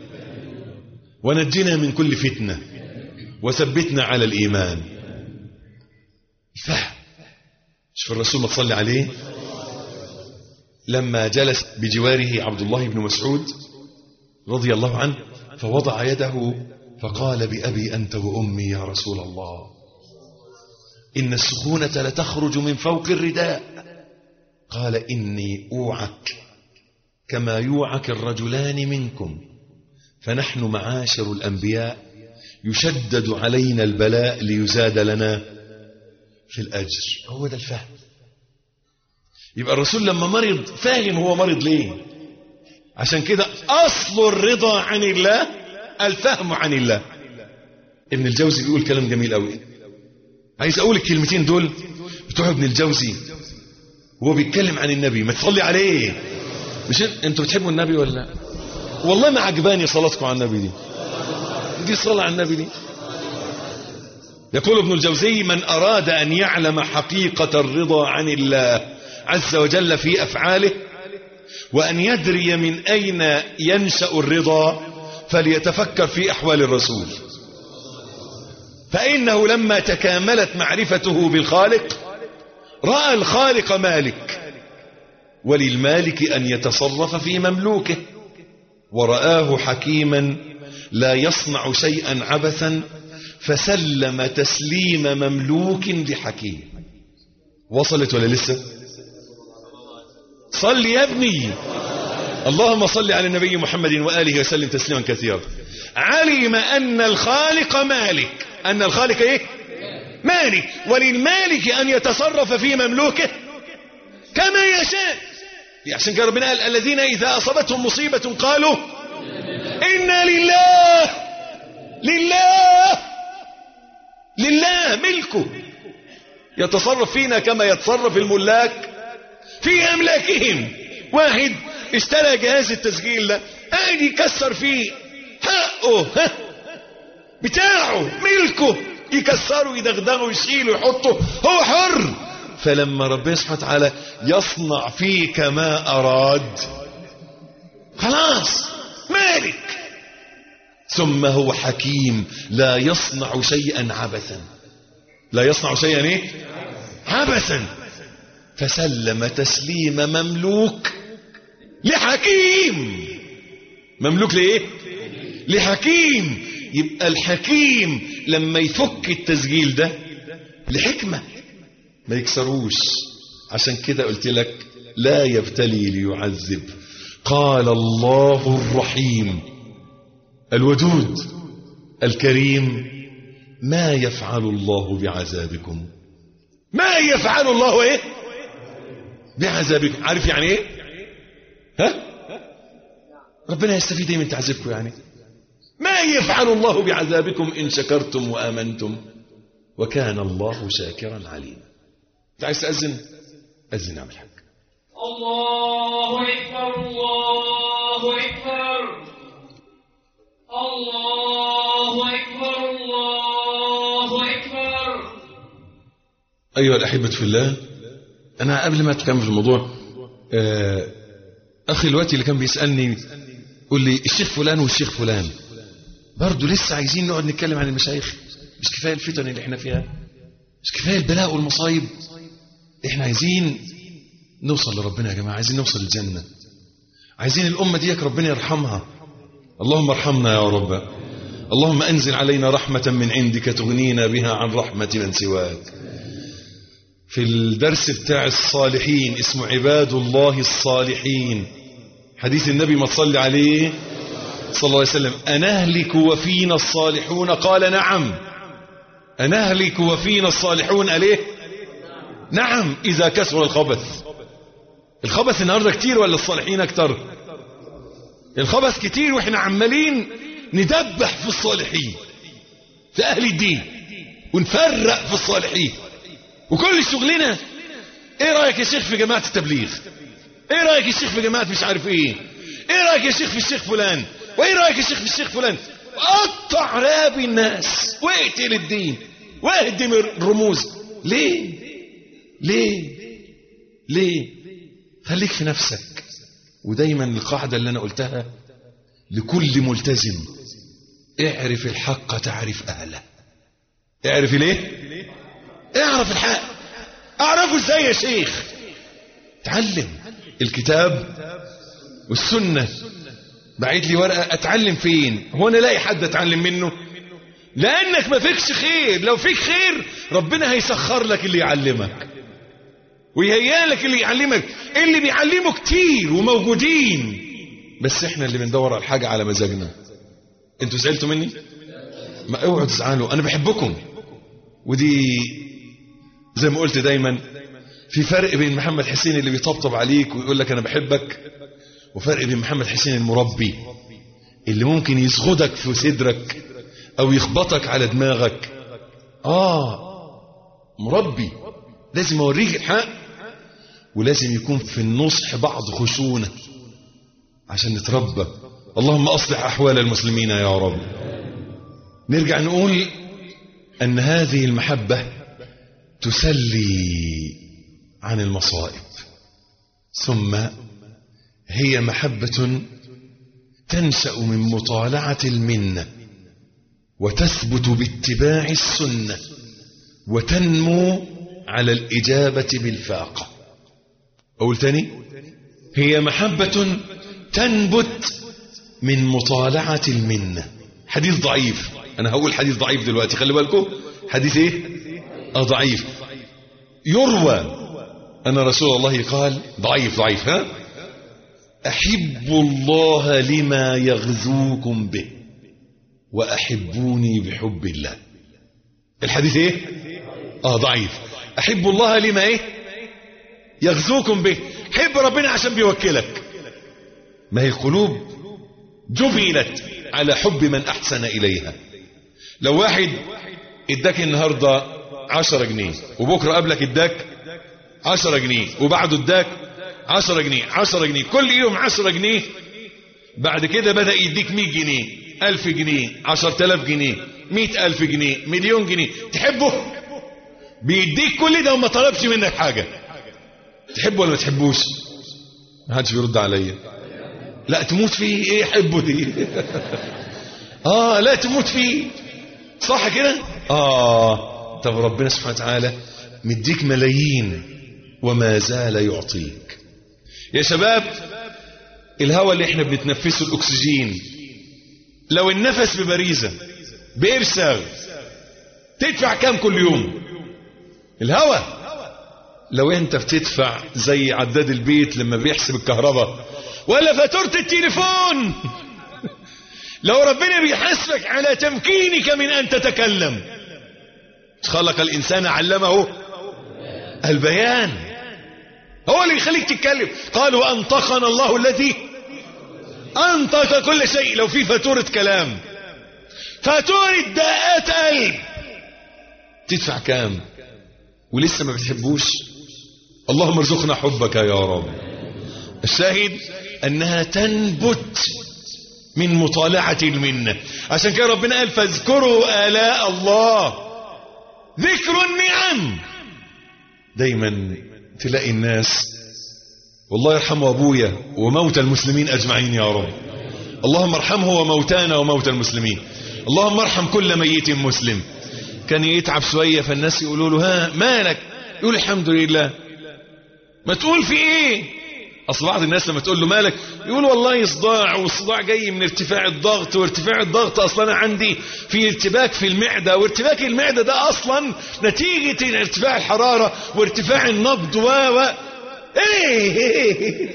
ونجنا من كل فتنة وثبتنا على الإيمان. الفهم. شوف الرسول ما تصلي عليه لما جلس بجواره عبد الله بن مسعود رضي الله عنه، فوضع يده فقال بأبي أنت وأمي يا رسول الله، إن السخونة لتخرج من فوق الرداء. قال إني أوعك كما يوعك الرجلان منكم، فنحن معاشر الأنبياء يشدد علينا البلاء ليزاد لنا في الأجر. هو ده الفهم. يبقى الرسول لما مرض فاهم هو مرض ليه. عشان كده أصل الرضا عن الله الفهم عن الله. ابن الجوزي بيقول كلام جميل قوي، عايز أقول الكلمتين دول بتوع ابن الجوزي وهو بيتكلم عن النبي. ما تصلي عليه. مش انتوا بتحبوا النبي ولا؟ والله ما عجباني صلاتكم على النبي دي صلاة على النبي دي. يقول ابن الجوزي: من أراد أن يعلم حقيقة الرضا عن الله عز وجل في أفعاله وأن يدري من أين ينشأ الرضا فليتفكر في أحوال الرسول، فإنه لما تكاملت معرفته بالخالق رأى الخالق مالك، وللمالك أن يتصرف في مملوكه، ورآه حكيما لا يصنع شيئا عبثا فسلم تسليم مملوك لحكيم. وصلت ولا لسه؟ صل يا ابني. اللهم صل على النبي محمد وآله وسلم تسليما كثيرا. علم أن الخالق مالك، أن الخالق إيه؟ مالك، وللمالك أن يتصرف في مملوكه كما يشاء. عشان كده ربنا قال: الذين إذا أصابتهم مصيبة قالوا إنا لله ملكه، يتصرف فينا كما يتصرف الملاك في أملاكهم. واحد اشترى جهاز التسجيل ده قاعد يكسر فيه، حقه بتاعه ملكه، يكسره يدغدغه يشيله يحطه، هو حر. فلما ربنا سبحانه وتعالى يصنع فيك ما أراد خلاص مالك. ثم هو حكيم لا يصنع شيئا عبثا، لا يصنع شيئا ايه؟ عبثا. فسلم تسليم مملوك لحكيم. مملوك لإيه؟ لحكيم. يبقى الحكيم لما يفك التسجيل ده لحكمة ما يكسروش. عشان كده قلت لك لا يبتلي ليعذب. قال الله الرحيم الودود الكريم: ما يفعل الله بعذابكم؟ ما يفعل الله ايه بعذابكم؟ عارف يعني ايه؟ ها؟ ربنا يستفيد ايه من تعذيبكم؟ يعني ما يفعل الله بعذابكم إن شكرتم وآمنتم وكان الله شاكرا عليما. انت عايز تأذن؟ أذن يا عم الحاج. الله أكبر الله أكبر الله أكبر الله أكبر. أيها الأحبة في الله، أنا قبل ما أتكلم في الموضوع أخي الوقت اللي كان بيسألني قول لي الشيخ فلان والشيخ فلان، برضو لسه عايزين نقعد نتكلم عن المشايخ؟ مش كفاية الفتن اللي احنا فيها؟ مش كفاية البلاء والمصايب؟ احنا عايزين نوصل لربنا يا جماعة، عايزين نوصل للجنة، عايزين الأمة ديك ربنا يرحمها. اللهم ارحمنا يا رب. اللهم أنزل علينا رحمة من عندك تغنينا بها عن رحمة من سواك. في الدرس بتاع الصالحين اسمه عباد الله الصالحين، حديث النبي ما تصلي عليه صلى الله عليه وسلم: أنهلك وفينا الصالحون؟ قال نعم. أنهلك وفينا الصالحون؟ أليه؟ نعم. إذا كسر الخبث. الخبث النهاردة كتير ولا الصالحين أكتر؟ الخبث كتير، وإحنا عمالين ندبح في الصالحين في أهل الدين ونفرق في الصالحين، وكل شغلنا ايه رأيك يا شيخ في جماعة التبليغ؟ ايه رأيك يا شيخ في جماعة مش عارف ايه؟ ايه رأيك يا شيخ في الشيخ فلان؟ وايه رأيك يا شيخ في الشيخ فلان؟ قطع راب الناس واقتل الدين واهدم الرموز. ليه؟ خليك في نفسك. ودايما القاعدة اللي انا قلتها لكل ملتزم: اعرف الحق تعرف اهله. اعرف ليه؟ اعرف الحق. اعرفه ازاي يا شيخ؟ اتعلم الكتاب والسنة. بعت لي ورقة اتعلم فين؟ هو انا لاقي حد اتعلم منه؟ لانك ما فيكش خير. لو فيك خير ربنا هيسخر لك اللي يعلمك ويهيئ لك اللي يعلمك. اللي بيعلموا كتير وموجودين، بس احنا اللي بندور على الحاجة على مزاجنا. انتوا زعلتوا مني؟ ما اوعوا تزعلوا، انا بحبكم. ودي زي ما قلت دايما، في فرق بين محمد حسين اللي بيطبطب عليك ويقول لك انا بحبك، وفرق بين محمد حسين المربي اللي ممكن يسغدك في صدرك او يخبطك على دماغك. مربي لازم اوريك الحق، ولازم يكون في النصح بعض خشونة عشان نتربى. اللهم اصلح احوال المسلمين يا رب. نرجع نقول أن هذه المحبة تسلي عن المصائب، ثم هي محبة تنشأ من مطالعة المنة، وتثبت باتباع السنة، وتنمو على الإجابة بالفاقة. أقول تاني، هي محبة تنبت من مطالعة المنة. حديث ضعيف، أنا هقول حديث ضعيف دلوقتي، خلي بالكم. حديث إيه؟ ضعيف. يروى أن رسول الله قال، ضعيف ها، أحبوا الله لما يغزوكم به وأحبوني بحب الله. الحديث إيه؟ ضعيف. أحبوا الله لما إيه؟ يغزوكم به. حب ربنا عشان بيوكلك. ما هي القلوب جبلت على حب من أحسن إليها. لو واحد اداك النهاردة 10 جنيه، وبكرة قبلك اداك 10 جنيه، وبعده اداك 10 جنيه 10 جنيه، كل يوم 10 جنيه، بعد كده بدأ يديك 100 جنيه 1000 جنيه 10000 جنيه 100,000 جنيه مليون جنيه، تحبه؟ بيديك كل ده وما طلبش منك حاجة، تحبه ولا ما تحبوش؟ ما حدش بيرد عليا. لا تموت فيه، ايه حبه دي؟ لا تموت فيه، صح كده؟ طب ربنا سبحانه وتعالى مديك ملايين وما زال يعطيك. يا شباب، الهواء اللي احنا بنتنفسه الأكسجين، لو النفس ببريزة بإرساغ تدفع كام كل يوم؟ الهواء لو انت بتدفع زي عداد البيت لما بيحسب الكهرباء ولا فاتورة التليفون، لو ربنا بيحاسبك على تمكينك من أن تتكلم. خلق الإنسان علمه البيان، هو اللي يخليك تتكلم. قالوا أنطقنا الله الذي أنطق كل شيء. لو في فاتورة كلام، فاتورة دقات قلب، تدفع كام؟ ولسه ما بتحبوش. اللهم ارزقنا حبك يا رب. الشاهد أنها تنبت من مطالعة المنة. عشان كده ربنا قال فاذكروا آلاء الله، ذكر النعم. دايما تلاقي الناس، والله يرحمه أبويا وموتى المسلمين أجمعين يا رب، اللهم ارحمه وموتانا وموتى المسلمين، اللهم ارحم كل ميت مسلم. كان يتعب شوية فالناس يقولوا له ها مالك؟ يقول الحمد لله. ما تقول في ايه؟ اصل بعض الناس لما تقول له مالك يقول والله صداع، والصداع جاي من ارتفاع الضغط، وارتفاع الضغط اصلا انا عندي في ارتباك في المعدة، وارتباك المعدة ده اصلا نتيجة ارتفاع الحرارة وارتفاع النبض ايه.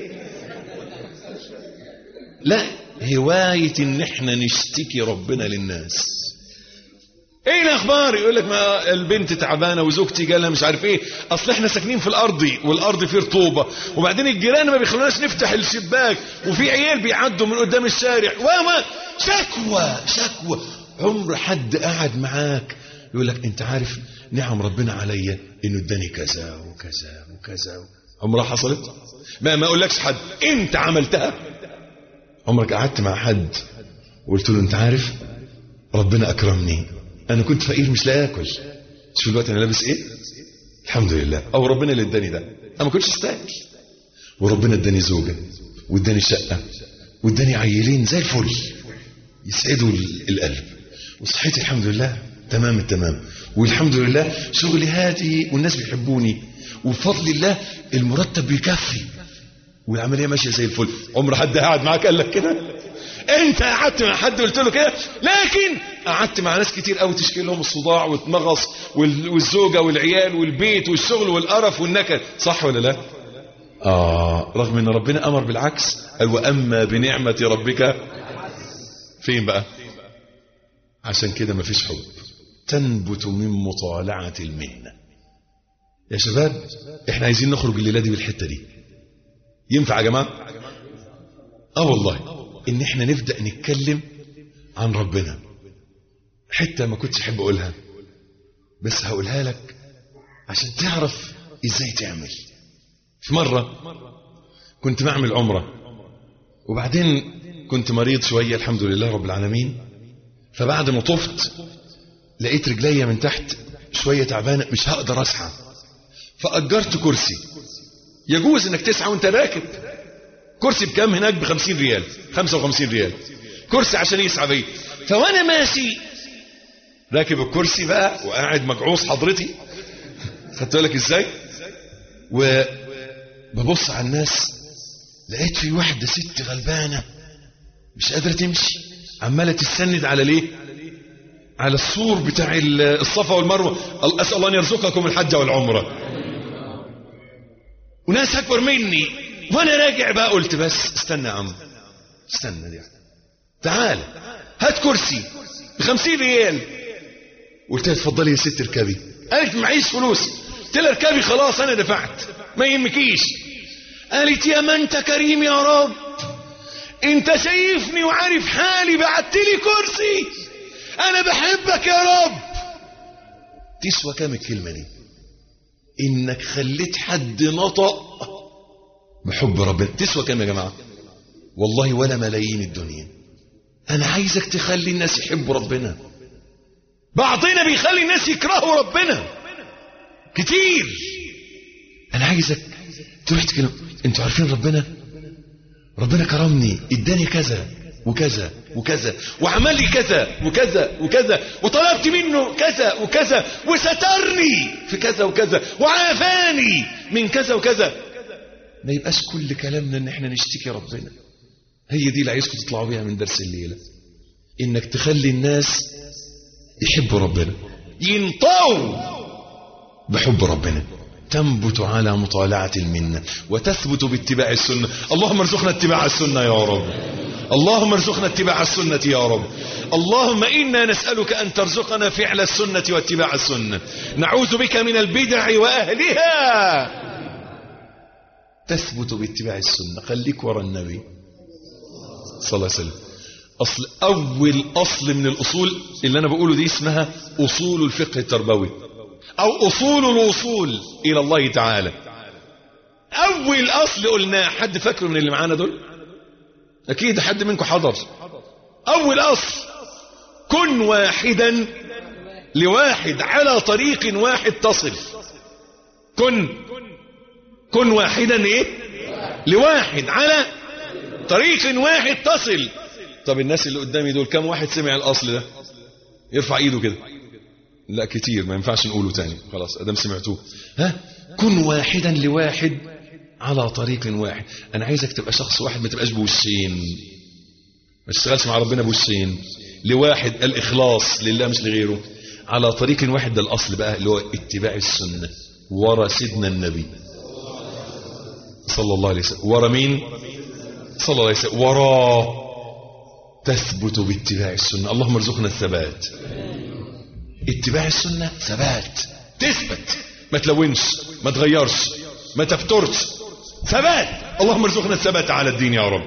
لا، هواية ان احنا نشتكي ربنا للناس. ايه الاخبار؟ يقول لك ما البنت تعبانه وزوجتي جالها مش عارف ايه، اصل احنا ساكنين في الارض والارض فيه رطوبه، وبعدين الجيران ما بيخلوناش نفتح الشباك، وفي عيال بيعدوا من قدام الشارع، وما شكوى. عمر حد قاعد معاك يقول لك انت عارف نعم ربنا عليا انه اداني كذا وكذا وكذا؟ عمرها حصلت؟ ما اقولكش حد انت عملتها. عمرك قعدت مع حد وقلت له انت عارف ربنا اكرمني، انا كنت فقير مش لاقي اكل، شوف الوقت انا لابس ايه، الحمد لله، او ربنا اللي اداني ده، انا ما كنتش استاهل، وربنا اداني زوجه واداني شقه واداني عيلين زي الفل يسعدوا القلب، وصحتي الحمد لله تمام التمام، والحمد لله شغلي هادي والناس بيحبوني، وبفضل الله المرتب بيكفي والعمليه ماشيه زي الفل. عمر حد قاعد معاك قال لك كده؟ انت قعدت مع حد قلت له كده؟ لكن قعدت مع ناس كتير قوي تشكي لهم الصداع والمغص والزوجه والعيال والبيت والشغل والقرف والنكد، صح ولا لا؟ رغم ان ربنا امر بالعكس، قال واما بنعمه ربك. فين بقى؟ عشان كده مفيش حب، تنبت من مطالعه المهنه. يا شباب احنا عايزين نخرج الليله دي بالحته دي، ينفع يا جماعه؟ والله ان احنا نبدأ نتكلم عن ربنا. حتى ما كنتش احب اقولها بس هقولها لك عشان تعرف ازاي تعمل. في مرة كنت بعمل عمرة، وبعدين كنت مريض شوية الحمد لله رب العالمين، فبعد ما طفت لقيت رجليا من تحت شوية تعبانة، مش هقدر أسعى، فأجرت كرسي. يجوز انك تسعى وانت راكب. كرسي بكام هناك؟ ب50 ريال، 55 ريال كرسي عشان يسعى بيه. فوانا ماشي راكب الكرسي بقى وقاعد مجعوص حضرتي، خدت بالك ازاي؟ وببص على الناس، لقيت في واحدة ست غلبانة مش قادرة تمشي، عمالة تستند على ليه؟ على السور بتاع الصفا والمروة. أسأل الله أن يرزقكم الحج والعمرة. وناس أكبر مني، وأنا راجع بقى قلت بس استنى يا عم، استنى دي، تعال هات كرسي ب50 ريال. قلت لها اتفضلي يا ست اركبي. قالت معيش فلوس. قلت لها اركبي خلاص أنا دفعت ما يهمكيش. قالت يا ما أنت كريم يا رب، أنت شايفني وعارف حالي، بعتلي كرسي، أنا بحبك يا رب. تسوى كام الكلمة دي؟ إنك خليت حد نطق بحب ربنا. تسوى كام يا جماعة؟ والله ولا ملايين الدنيا. أنا عايزك تخلي الناس يحبوا ربنا. بعضنا بيخلي الناس يكرهوا ربنا كتير. أنا عايزك تروح تكلم، أنتوا عارفين ربنا كرمني، اداني كذا وكذا وكذا، وعمل لي كذا وكذا وكذا، وطلبت منه كذا وكذا، وسترني في كذا وكذا، وعافاني من كذا وكذا. ما يبقاش كل كلامنا ان احنا نشتكي ربنا. هي دي اللي عايزكم تطلعوا بيها من درس الليلة، انك تخلي الناس يحبوا ربنا، ينطوا بحب ربنا، تنبت على مطالعة المنة، وتثبت باتباع السنة. اللهم ارزقنا اتباع السنة يا رب، اللهم ارزقنا اتباع السنة يا رب. اللهم إنا نسألك أن ترزقنا فعل السنة واتباع السنة، نعوذ بك من البدع وأهلها. تثبت باتباع السنة، خليك ورا النبي صلى الله عليه وسلم. أول أصل من الأصول اللي أنا بقوله دي اسمها أصول الفقه التربوي، أو أصول الوصول إلى الله تعالى. أول أصل قلناه، حد فاكره من اللي معانا دول؟ أكيد حد منكم حضر. أول أصل، كن واحدا لواحد على طريق واحد تصل. كن واحدا إيه؟ لواحد على طريق واحد تصل. طب الناس اللي قدامي دول كم واحد سمع الأصل ده؟ يرفع ايده كده. لا كتير، ما ينفعش نقوله تاني، خلاص ادام سمعتوه. كن واحدا لواحد على طريق واحد. انا عايزك تبقى شخص واحد، ما تبقاش بوشين، ما تشتغلش مع ربنا بوشين. لواحد، الإخلاص لله مش لغيره، على طريق واحد. ده الأصل بقى اللي هو اتباع السنة ورا سيدنا النبي صلى الله عليه وسلم. ورا مين؟ صلى الله عليه وسلم. ورا تثبت باتباع السنة. اللهم ارزقنا الثبات. اتباع السنة ثبات، تثبت، ما تلونش، ما تغيرش، ما تفترش، ثبات. اللهم ارزقنا الثبات على الدين يا رب.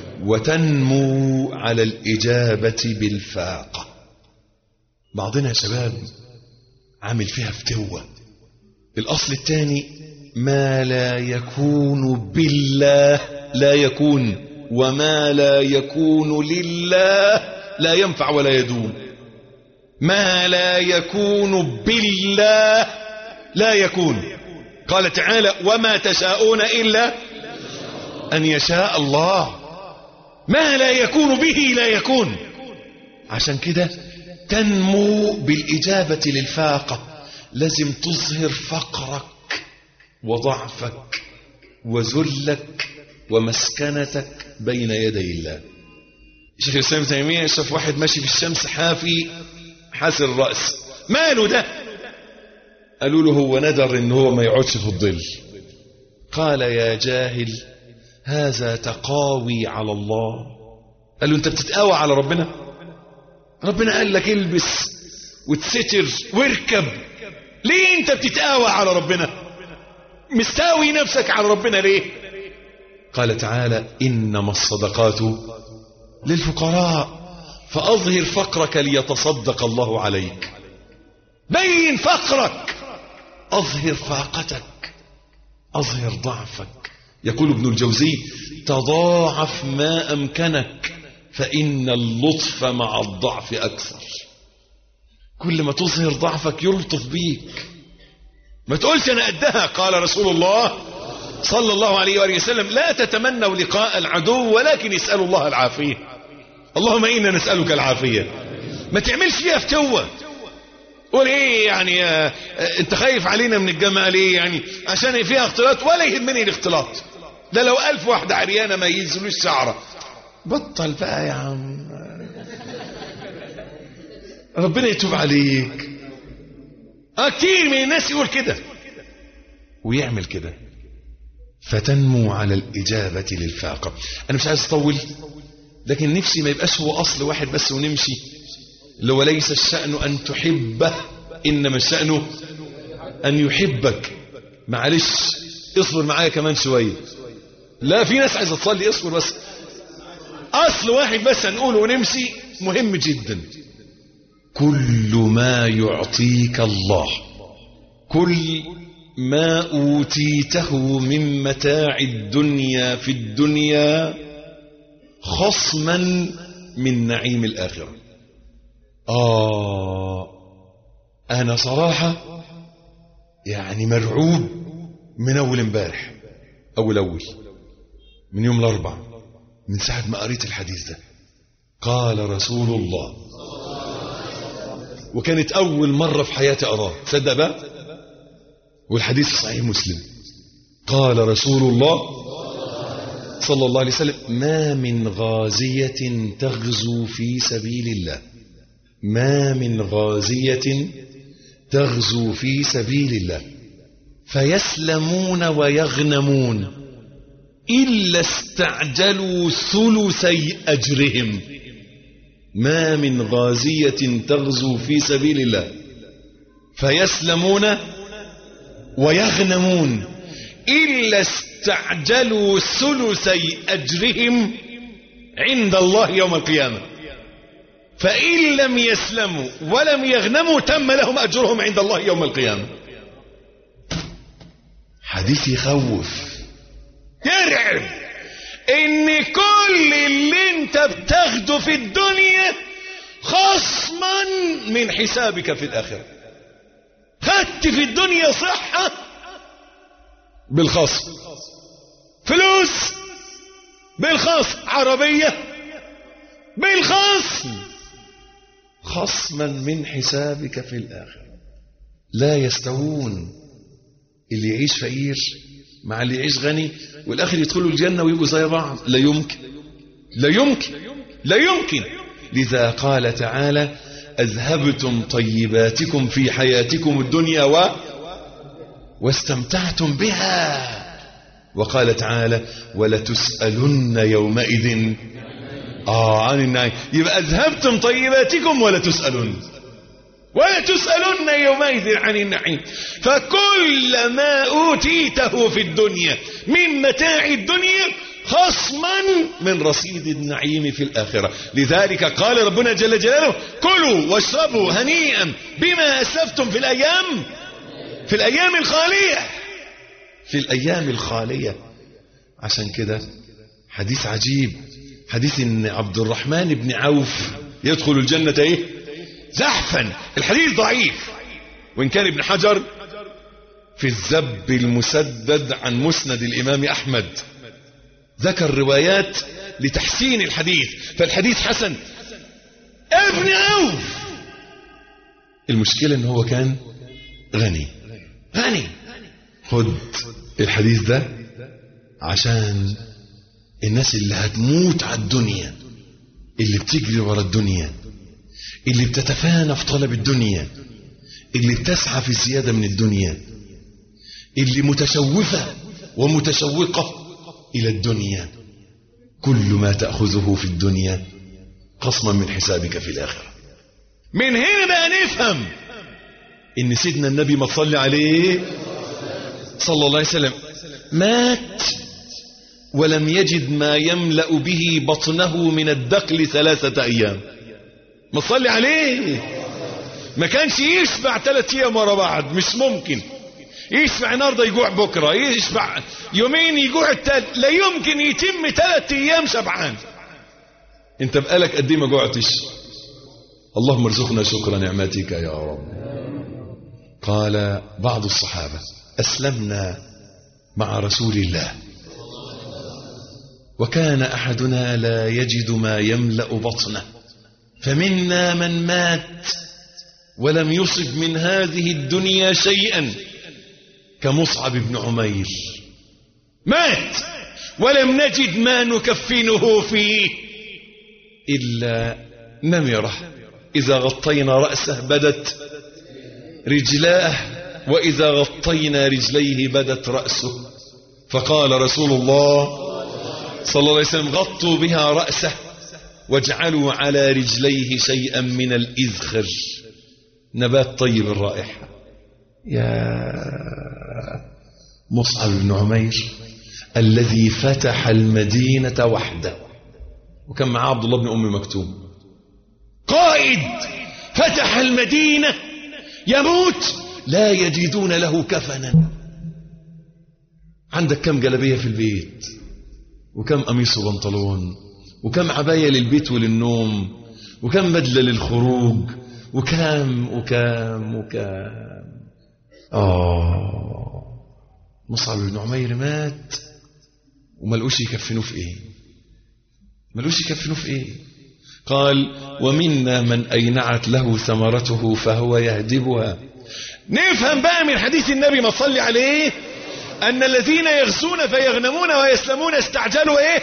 وتنمو على الإجابة بالفاقة. بعضنا يا شباب عامل فيها فتوة. الأصل الثاني، ما لا يكون بالله لا يكون، وما لا يكون لله لا ينفع ولا يدوم. ما لا يكون بالله لا يكون. قال تعالى: وما تشاءون إلا أن يشاء الله. ما لا يكون به لا يكون. عشان كده تنمو بالإجابة للفاقة. لازم تظهر فقرك وضعفك وذلك ومسكنتك بين يدي الله. شيخ الإسلام ابن تيمية شاف واحد ماشي في الشمس حافي حاسر الرأس، ماله ده؟ قالوا له هو ندر ان هو ما يقعدش في الظل. قال: يا جاهل، هذا تقاوي على الله. قال له: انت بتتقاوى على ربنا؟ ربنا قال لك البس وتستر واركب، ليه انت بتتقاوى على ربنا؟ مستاوي نفسك على ربنا ليه؟ قال تعالى: إنما الصدقات للفقراء، فأظهر فقرك ليتصدق الله عليك. بين فقرك، أظهر فاقتك، أظهر ضعفك. يقول ابن الجوزي: تضاعف ما أمكنك، فإن اللطف مع الضعف أكثر. كل ما تظهر ضعفك يلطف بيك. ما تقولش أنا قدها. قال رسول الله صلى الله عليه وآله وسلم لا تتمنوا لقاء العدو ولكن اسألوا الله العافية. اللهم إنا نسألك العافية. ما تعملش فيها فتوة. قول ايه يعني انت خايف علينا من الجامعة ليه يعني؟ عشان فيها اختلاط. ولا يهمني الاختلاط. ده لو 1000 واحدة عريانة ما ينزلوش شعرة. بطل بقى يا عم. ربنا يتوب عليك. كتير من الناس يقول كده ويعمل كده، فتنمو على الإجابة للفاقة. أنا مش عايز أطول، لكن نفسي ما يبقاش هو أصل واحد بس ونمشي. لو ليس الشأن أن تحبه إنما الشأن أن يحبك. معلش اصبر معايا كمان شوية. لا في ناس عايزة تصلي، اصبر بس. أصل واحد بس هنقوله ونمشي مهم جدا. كل ما يعطيك الله، كل ما أوتيته من متاع الدنيا في الدنيا خصما من نعيم الآخرة. أنا صراحة يعني مرعوب من أول امبارح أول من يوم الأربعاء، من ساعة ما قريت الحديث ده. قال رسول الله، وكانت أول مرة في حياتي أراه، تصدق بقى؟ والحديث صحيح مسلم. قال رسول الله صلى الله عليه وسلم ما من غازية تغزو في سبيل الله، ما من غازية تغزو في سبيل الله فيسلمون ويغنمون إلا استعجلوا ثلثي أجرهم. ما من غازية تغزو في سبيل الله فيسلمون ويغنمون إلا استعجلوا ثلثي أجرهم عند الله يوم القيامة، فإن لم يسلموا ولم يغنموا تم لهم أجرهم عند الله يوم القيامة. حديث يخوف يرعب ان كل اللي انت بتاخده في الدنيا خصما من حسابك في الآخرة. خدت في الدنيا صحة بالخصم، فلوس بالخصم، عربية بالخصم، خصما من حسابك في الآخرة. لا يستوون. اللي يعيش فقير مع اللي يعيش غني والآخر يدخلوا الجنة ويبقوا زي بعض. لا يمكن، لا يمكن، لا يمكن. لذا قال تعالى أذهبتم طيباتكم في حياتكم الدنيا واستمتعتم بها. وقال تعالى ولتسألن يومئذ عن النعيم. يبقى أذهبتم طيباتكم ولا تسألن يومئذ عن النعيم. فكل ما أوتيته في الدنيا من متاع الدنيا خصما من رصيد النعيم في الآخرة. لذلك قال ربنا جل جلاله كلوا واشربوا هنيئا بما أسلفتم في الأيام الخالية، في الأيام الخالية. عشان كده حديث عجيب، حديث ان عبد الرحمن بن عوف يدخل الجنة زحفا. الحديث ضعيف، وإن كان ابن حجر في الذب المسدد عن مسند الإمام أحمد ذكر روايات لتحسين الحديث، فالحديث حسن. ابن عوف المشكلة ان هو كان غني. خد الحديث ده عشان الناس اللي هتموت على الدنيا، اللي بتجري ورا الدنيا، اللي بتتفانى في طلب الدنيا، اللي بتسعى في الزيادة من الدنيا، اللي متشوفة ومتشوقة إلى الدنيا. كل ما تأخذه في الدنيا خصما من حسابك في الآخرة. من هنا بقى نفهم إن سيدنا النبي ما تصلي عليه صلى الله عليه وسلم مات ولم يجد ما يملأ به بطنه من الدقل 3 أيام. ما تصلي عليه. ما كانش يشبع 3 أيام ورا بعض، مش ممكن. يشبع النهارده يجوع بكرة، يشبع يومين يجوع التالت. لا يمكن يتم 3 أيام شبعان. انت بقالك قد ايه ما جوعتش؟ اللهم ارزقنا شكر نعمتك يا رب. قال بعض الصحابة: أسلمنا مع رسول الله وكان أحدنا لا يجد ما يملأ بطنه، فمنا من مات ولم يصب من هذه الدنيا شيئا كمصعب بن عمير، مات ولم نجد ما نكفنه فيه إلا نمرة إذا غطينا رأسه بدت رجلاه، وإذا غطينا رجليه بدت رأسه. فقال رسول الله صلى الله عليه وسلم: غطوا بها رأسه واجعلوا على رجليه شيئا من الإذخر، نبات طيب الرائحة. يا مصعب بن عمير الذي فتح المدينة وحده، وكان معاه عبد الله بن أم مكتوم، قائد فتح المدينة، يموت لا يجدون له كفنا. عندك كم جلبية في البيت، وكم قميص وبنطلون، وكم عباية للبيت وللنوم، وكم بدلة للخروج، وكام وكام وكام. مصعب بن عمير مات وملقوش يكفنوه في ايه، ملقوش يكفنوه في ايه. قال: ومنا من أينعت له ثمرته فهو يهدبها. نفهم بقى من حديث النبي ما صلي عليه أن الذين يغزون فيغنمون ويسلمون استعجلوا ايه؟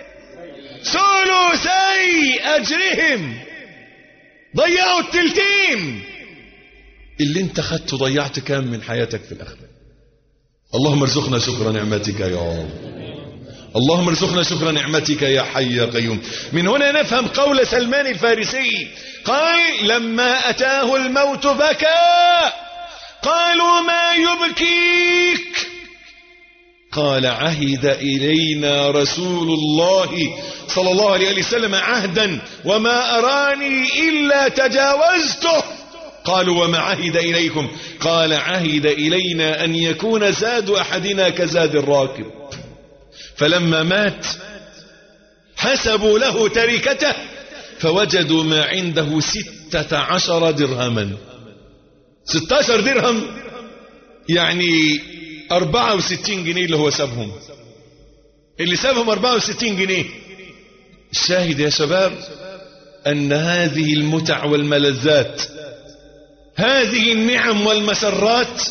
ثلثي أجرهم، ضيعوا التلتين. اللي انت خدته ضيعت كام من حياتك في الآخرة؟ اللهم ارزقنا شكر نعمتك يا رب. اللهم ارزقنا شكر نعمتك يا حي يا قيوم. من هنا نفهم قول سلمان الفارسي، قال: لما أتاه الموت بكى، قالوا: ما يبكيك؟ قال: عهد إلينا رسول الله صلى الله عليه وسلم عهدا وما أراني إلا تجاوزته. قالوا: وما عهد إليكم؟ قال: عهد إلينا أن يكون زاد أحدنا كزاد الراكب. فلما مات حسبوا له تركته فوجدوا ما عنده 16 درهما. 16 درهم يعني 64 جنيه اللي هو سابهم، اللي سابهم 64 جنيه. الشاهد يا شباب أن هذه المتع والملذات، هذه النعم والمسرات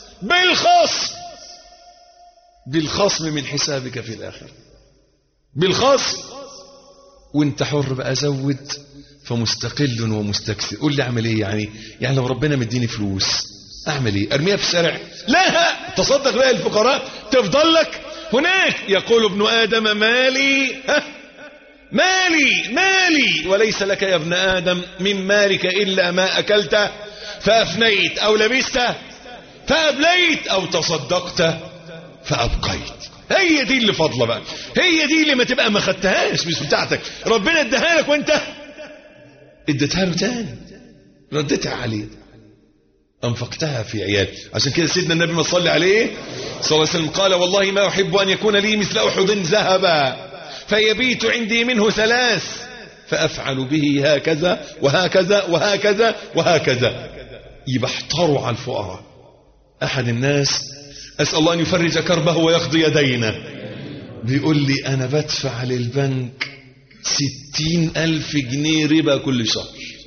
بالخصم من حسابك في الآخرة، بالخصم. وانت حر بقى، زود فمستقل ومستكثر. قول لي اعمل ايه؟ يعني لو ربنا مديني فلوس اعمل ايه؟ ارميها في الشارع؟ لا، تصدق بها الفقراء تفضل لك هناك. يقول ابن آدم: مالي مالي وليس لك يا ابن آدم من مالك إلا ما أكلت فأفنيت، أو لبست فأبليت، أو تصدقت فأبقيت. هي دي اللي فضله بقى، هي دي اللي ما تبقى ما خدتهاش، مش بتاعتك، ربنا اداها لك وانت اديتها له تاني، ردتها عليه، انفقتها في عيال. عشان كده سيدنا النبي ما صلى عليه صلى الله عليه وسلم قال: والله ما أحب أن يكون لي مثل أحد ذهبا فيبيت عندي منه 3 فأفعل به هكذا وهكذا وهكذا وهكذا. يبحتروا على الفقراء. أحد الناس أسأل الله أن يفرج كربه ويقضي دينه، بيقول لي: أنا بدفع للبنك 60,000 جنيه ربا كل شهر.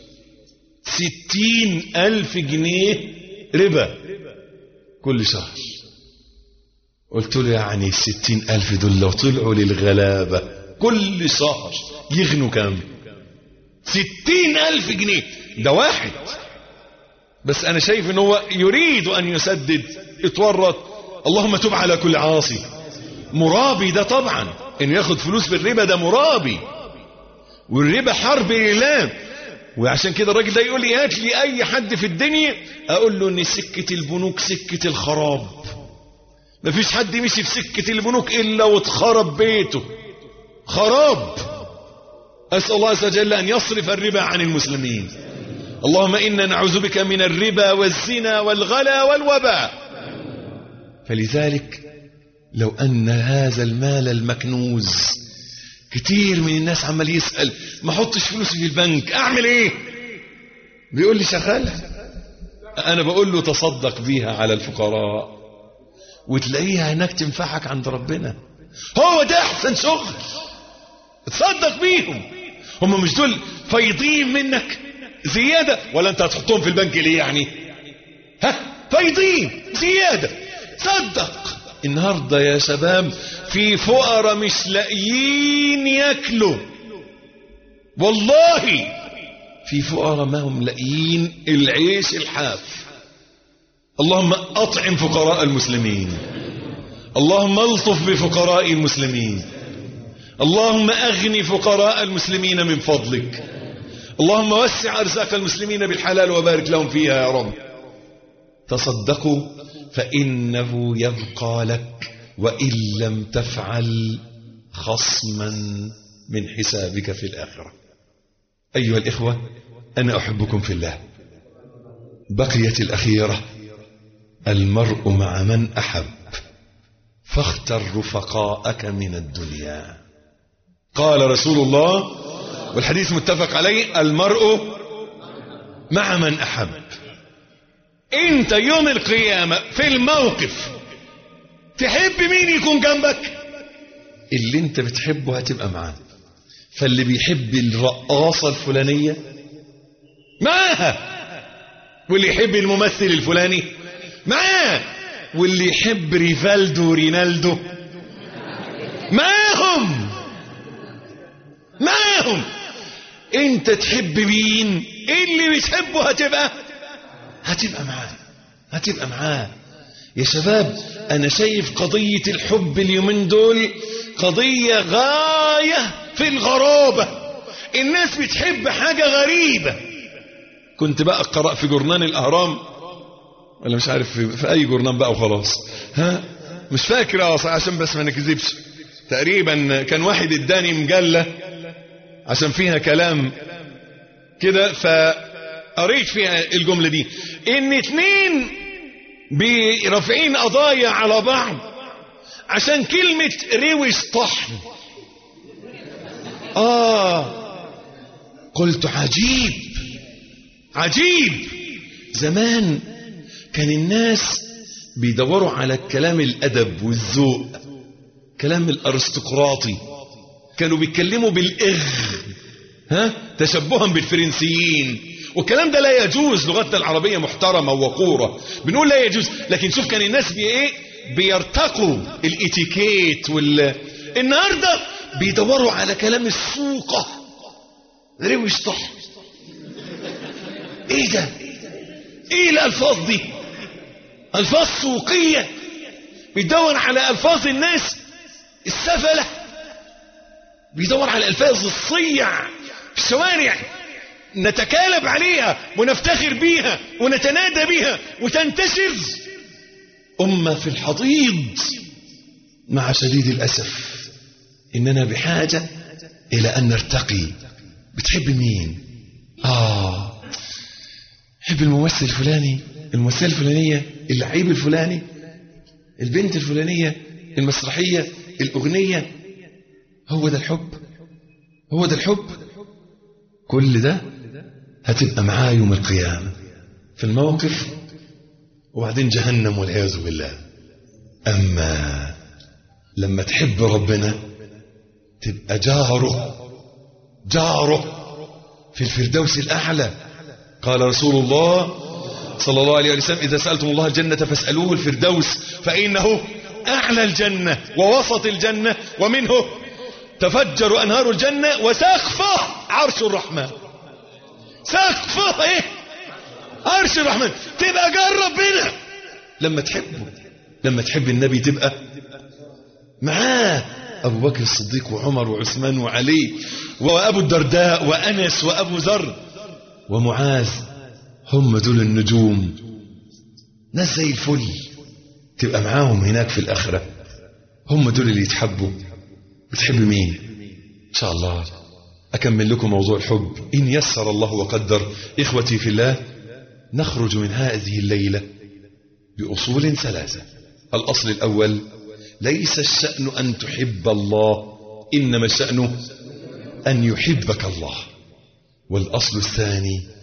60,000 جنيه ربا كل شهر. قلت له: يعني 60,000 دول لو طلعوا للغلابة كل شهر يغنوا كام؟ 60,000 جنيه. ده واحد بس أنا شايف أنه هو يريد أن يسدد، اتورط. اللهم تب على كل عاصي. مرابي ده طبعا، انه ياخد فلوس بالربا ده مرابي، والربا حرب لله. وعشان كده الراجل ده يقول لي: هات لي اي حد في الدنيا اقول له ان سكة البنوك سكة الخراب. مفيش حد مشي في سكة البنوك الا واتخرب بيته خراب. اسأل الله عز وجل ان يصرف الربا عن المسلمين. اللهم انا نعوذ بك من الربا والزنا والغلا والوباء. فلذلك لو أن هذا المال المكنوز، كتير من الناس عمال يسأل: ما حطش فلوسي في البنك، أعمل إيه؟ بيقول لي شغالها. انا بقول له تصدق بيها على الفقراء وتلاقيها هناك تنفعك عند ربنا. هو ده احسن شغل، تصدق بيهم. هم مش دول فايضين منك زيادة ولا انت هتحطهم في البنك ليه يعني؟ فايضين زيادة، صدق. النهاردة يا شباب في فقراء مش لاقيين ياكلوا، والله في فقراء ما هم لاقيين العيش الحاف. اللهم اطعم فقراء المسلمين، اللهم الطف بفقراء المسلمين، اللهم اغني فقراء المسلمين من فضلك، اللهم وسع ارزاق المسلمين بالحلال وبارك لهم فيها يا رب. تصدقوا فانه يبقى لك وان لم تفعل خصما من حسابك في الاخره. ايها الاخوه، انا احبكم في الله. بقيت الاخيره: المرء مع من احب فاختر رفقاءك من الدنيا. قال رسول الله والحديث متفق عليه: المرء مع من احب. انت يوم القيامة في الموقف تحب مين يكون جنبك؟ اللي انت بتحبه هتبقى معاه. فاللي بيحب الرقاصة الفلانية معاها، واللي يحب الممثل الفلاني معاه، واللي يحب ريفالدو ورينالدو معاهم. انت تحب مين؟ اللي بتحبه هتبقى معاه. يا شباب، انا شايف قضية الحب اليومين دول قضية غاية في الغرابة. الناس بتحب حاجة غريبة. كنت بقى اقرأ في جورنال الاهرام ولا مش عارف في اي جورنال بقى وخلاص، مش فاكر عشان بس ما نكذبش. تقريبا كان واحد اداني مجلة عشان فيها كلام كده، فقريت فيها الجملة دي ان 2 برافعين قضايا على بعض عشان كلمة روش طحن. قلت عجيب. زمان كان الناس بيدوروا على الكلام الأدب والذوق، كلام الأرستقراطي، كانوا بيتكلموا بالإغ تشبها بالفرنسيين، والكلام ده لا يجوز. لغتنا العربية محترمة ووقورة، بنقول لا يجوز. لكن شوف كان الناس بيرتقوا الاتيكيت النهاردة بيدوروا على كلام السوقة. روش طحن. ايه ده؟ ايه الالفاظ دي؟ الفاظ سوقية. بيدور على الفاظ الناس السفلة، بيدور على الفاظ الصيع في الشوارع نتكالب عليها ونفتخر بيها ونتنادى بيها وتنتشر أمة في الحضيض. مع شديد الأسف إننا بحاجة إلى أن نرتقي. بتحب مين؟ حب الممثل الفلاني، الممثلة الفلانية، اللعيب الفلاني، البنت الفلانية، المسرحية، الأغنية. هو ده الحب. كل ده هتبقى معاه يوم القيامة في الموقف، وبعدين جهنم والعياذ بالله. أما لما تحب ربنا تبقى جاره في الفردوس الأعلى. قال رسول الله صلى الله عليه وسلم: إذا سألتم الله الجنة فاسألوه الفردوس، فإنه أعلى الجنة ووسط الجنة ومنه تفجر أنهار الجنة وسقفه عرش الرحمن. سقفه عرش الرحمن. تبقى جار ربنا لما تحب النبي تبقى معاه. أبو بكر الصديق وعمر وعثمان وعلي وأبو الدرداء وأنس وأبو ذر ومعاذ، هم دول النجوم، ناس زي الفل. تبقى معاهم هناك في الآخرة. هم دول اللي يتحبوا. بتحب مين؟ إن شاء الله أكمل لكم موضوع الحب إن يسر الله وقدر. إخوتي في الله، نخرج من هذه الليلة بأصول 3. الأصل الأول: ليس الشأن أن تحب الله، إنما الشأن أن يحبك الله. والأصل الثاني: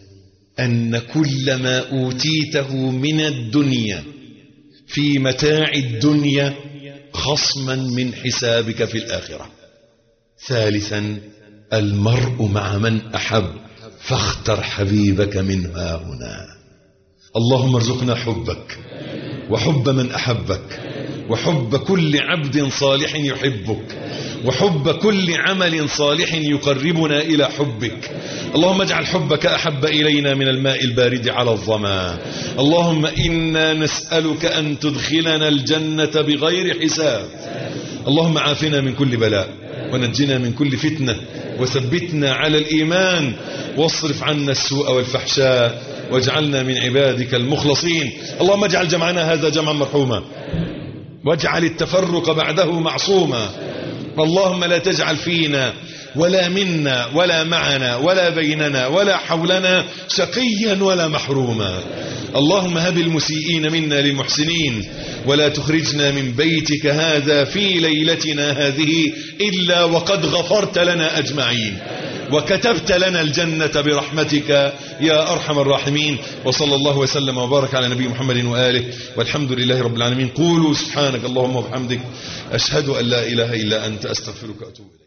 أن كل ما أوتيته من الدنيا في متاع الدنيا خصما من حسابك في الآخرة. ثالثا المرء مع من أحب، فاختر حبيبك من هنا. اللهم ارزقنا حبك وحب من أحبك وحب كل عبد صالح يحبك وحب كل عمل صالح يقربنا إلى حبك. اللهم اجعل حبك أحب إلينا من الماء البارد على الظما. اللهم إنا نسألك أن تدخلنا الجنة بغير حساب. اللهم عافنا من كل بلاء ونجنا من كل فتنة وثبتنا على الإيمان واصرف عنا السوء والفحشاء واجعلنا من عبادك المخلصين. اللهم اجعل جمعنا هذا جمعا مرحوما واجعل التفرق بعده معصوما. اللهم لا تجعل فينا ولا منا ولا معنا ولا بيننا ولا حولنا شقيا ولا محروما. اللهم هب المسيئين منا للمحسنين ولا تخرجنا من بيتك هذا في ليلتنا هذه إلا وقد غفرت لنا أجمعين وكتبت لنا الجنة برحمتك يا أرحم الراحمين. وصلى الله وسلم وبارك على نبي محمد وآله والحمد لله رب العالمين. قولوا سبحانك اللهم وبحمدك أشهد أن لا إله إلا أنت أستغفرك وأتوب إليك.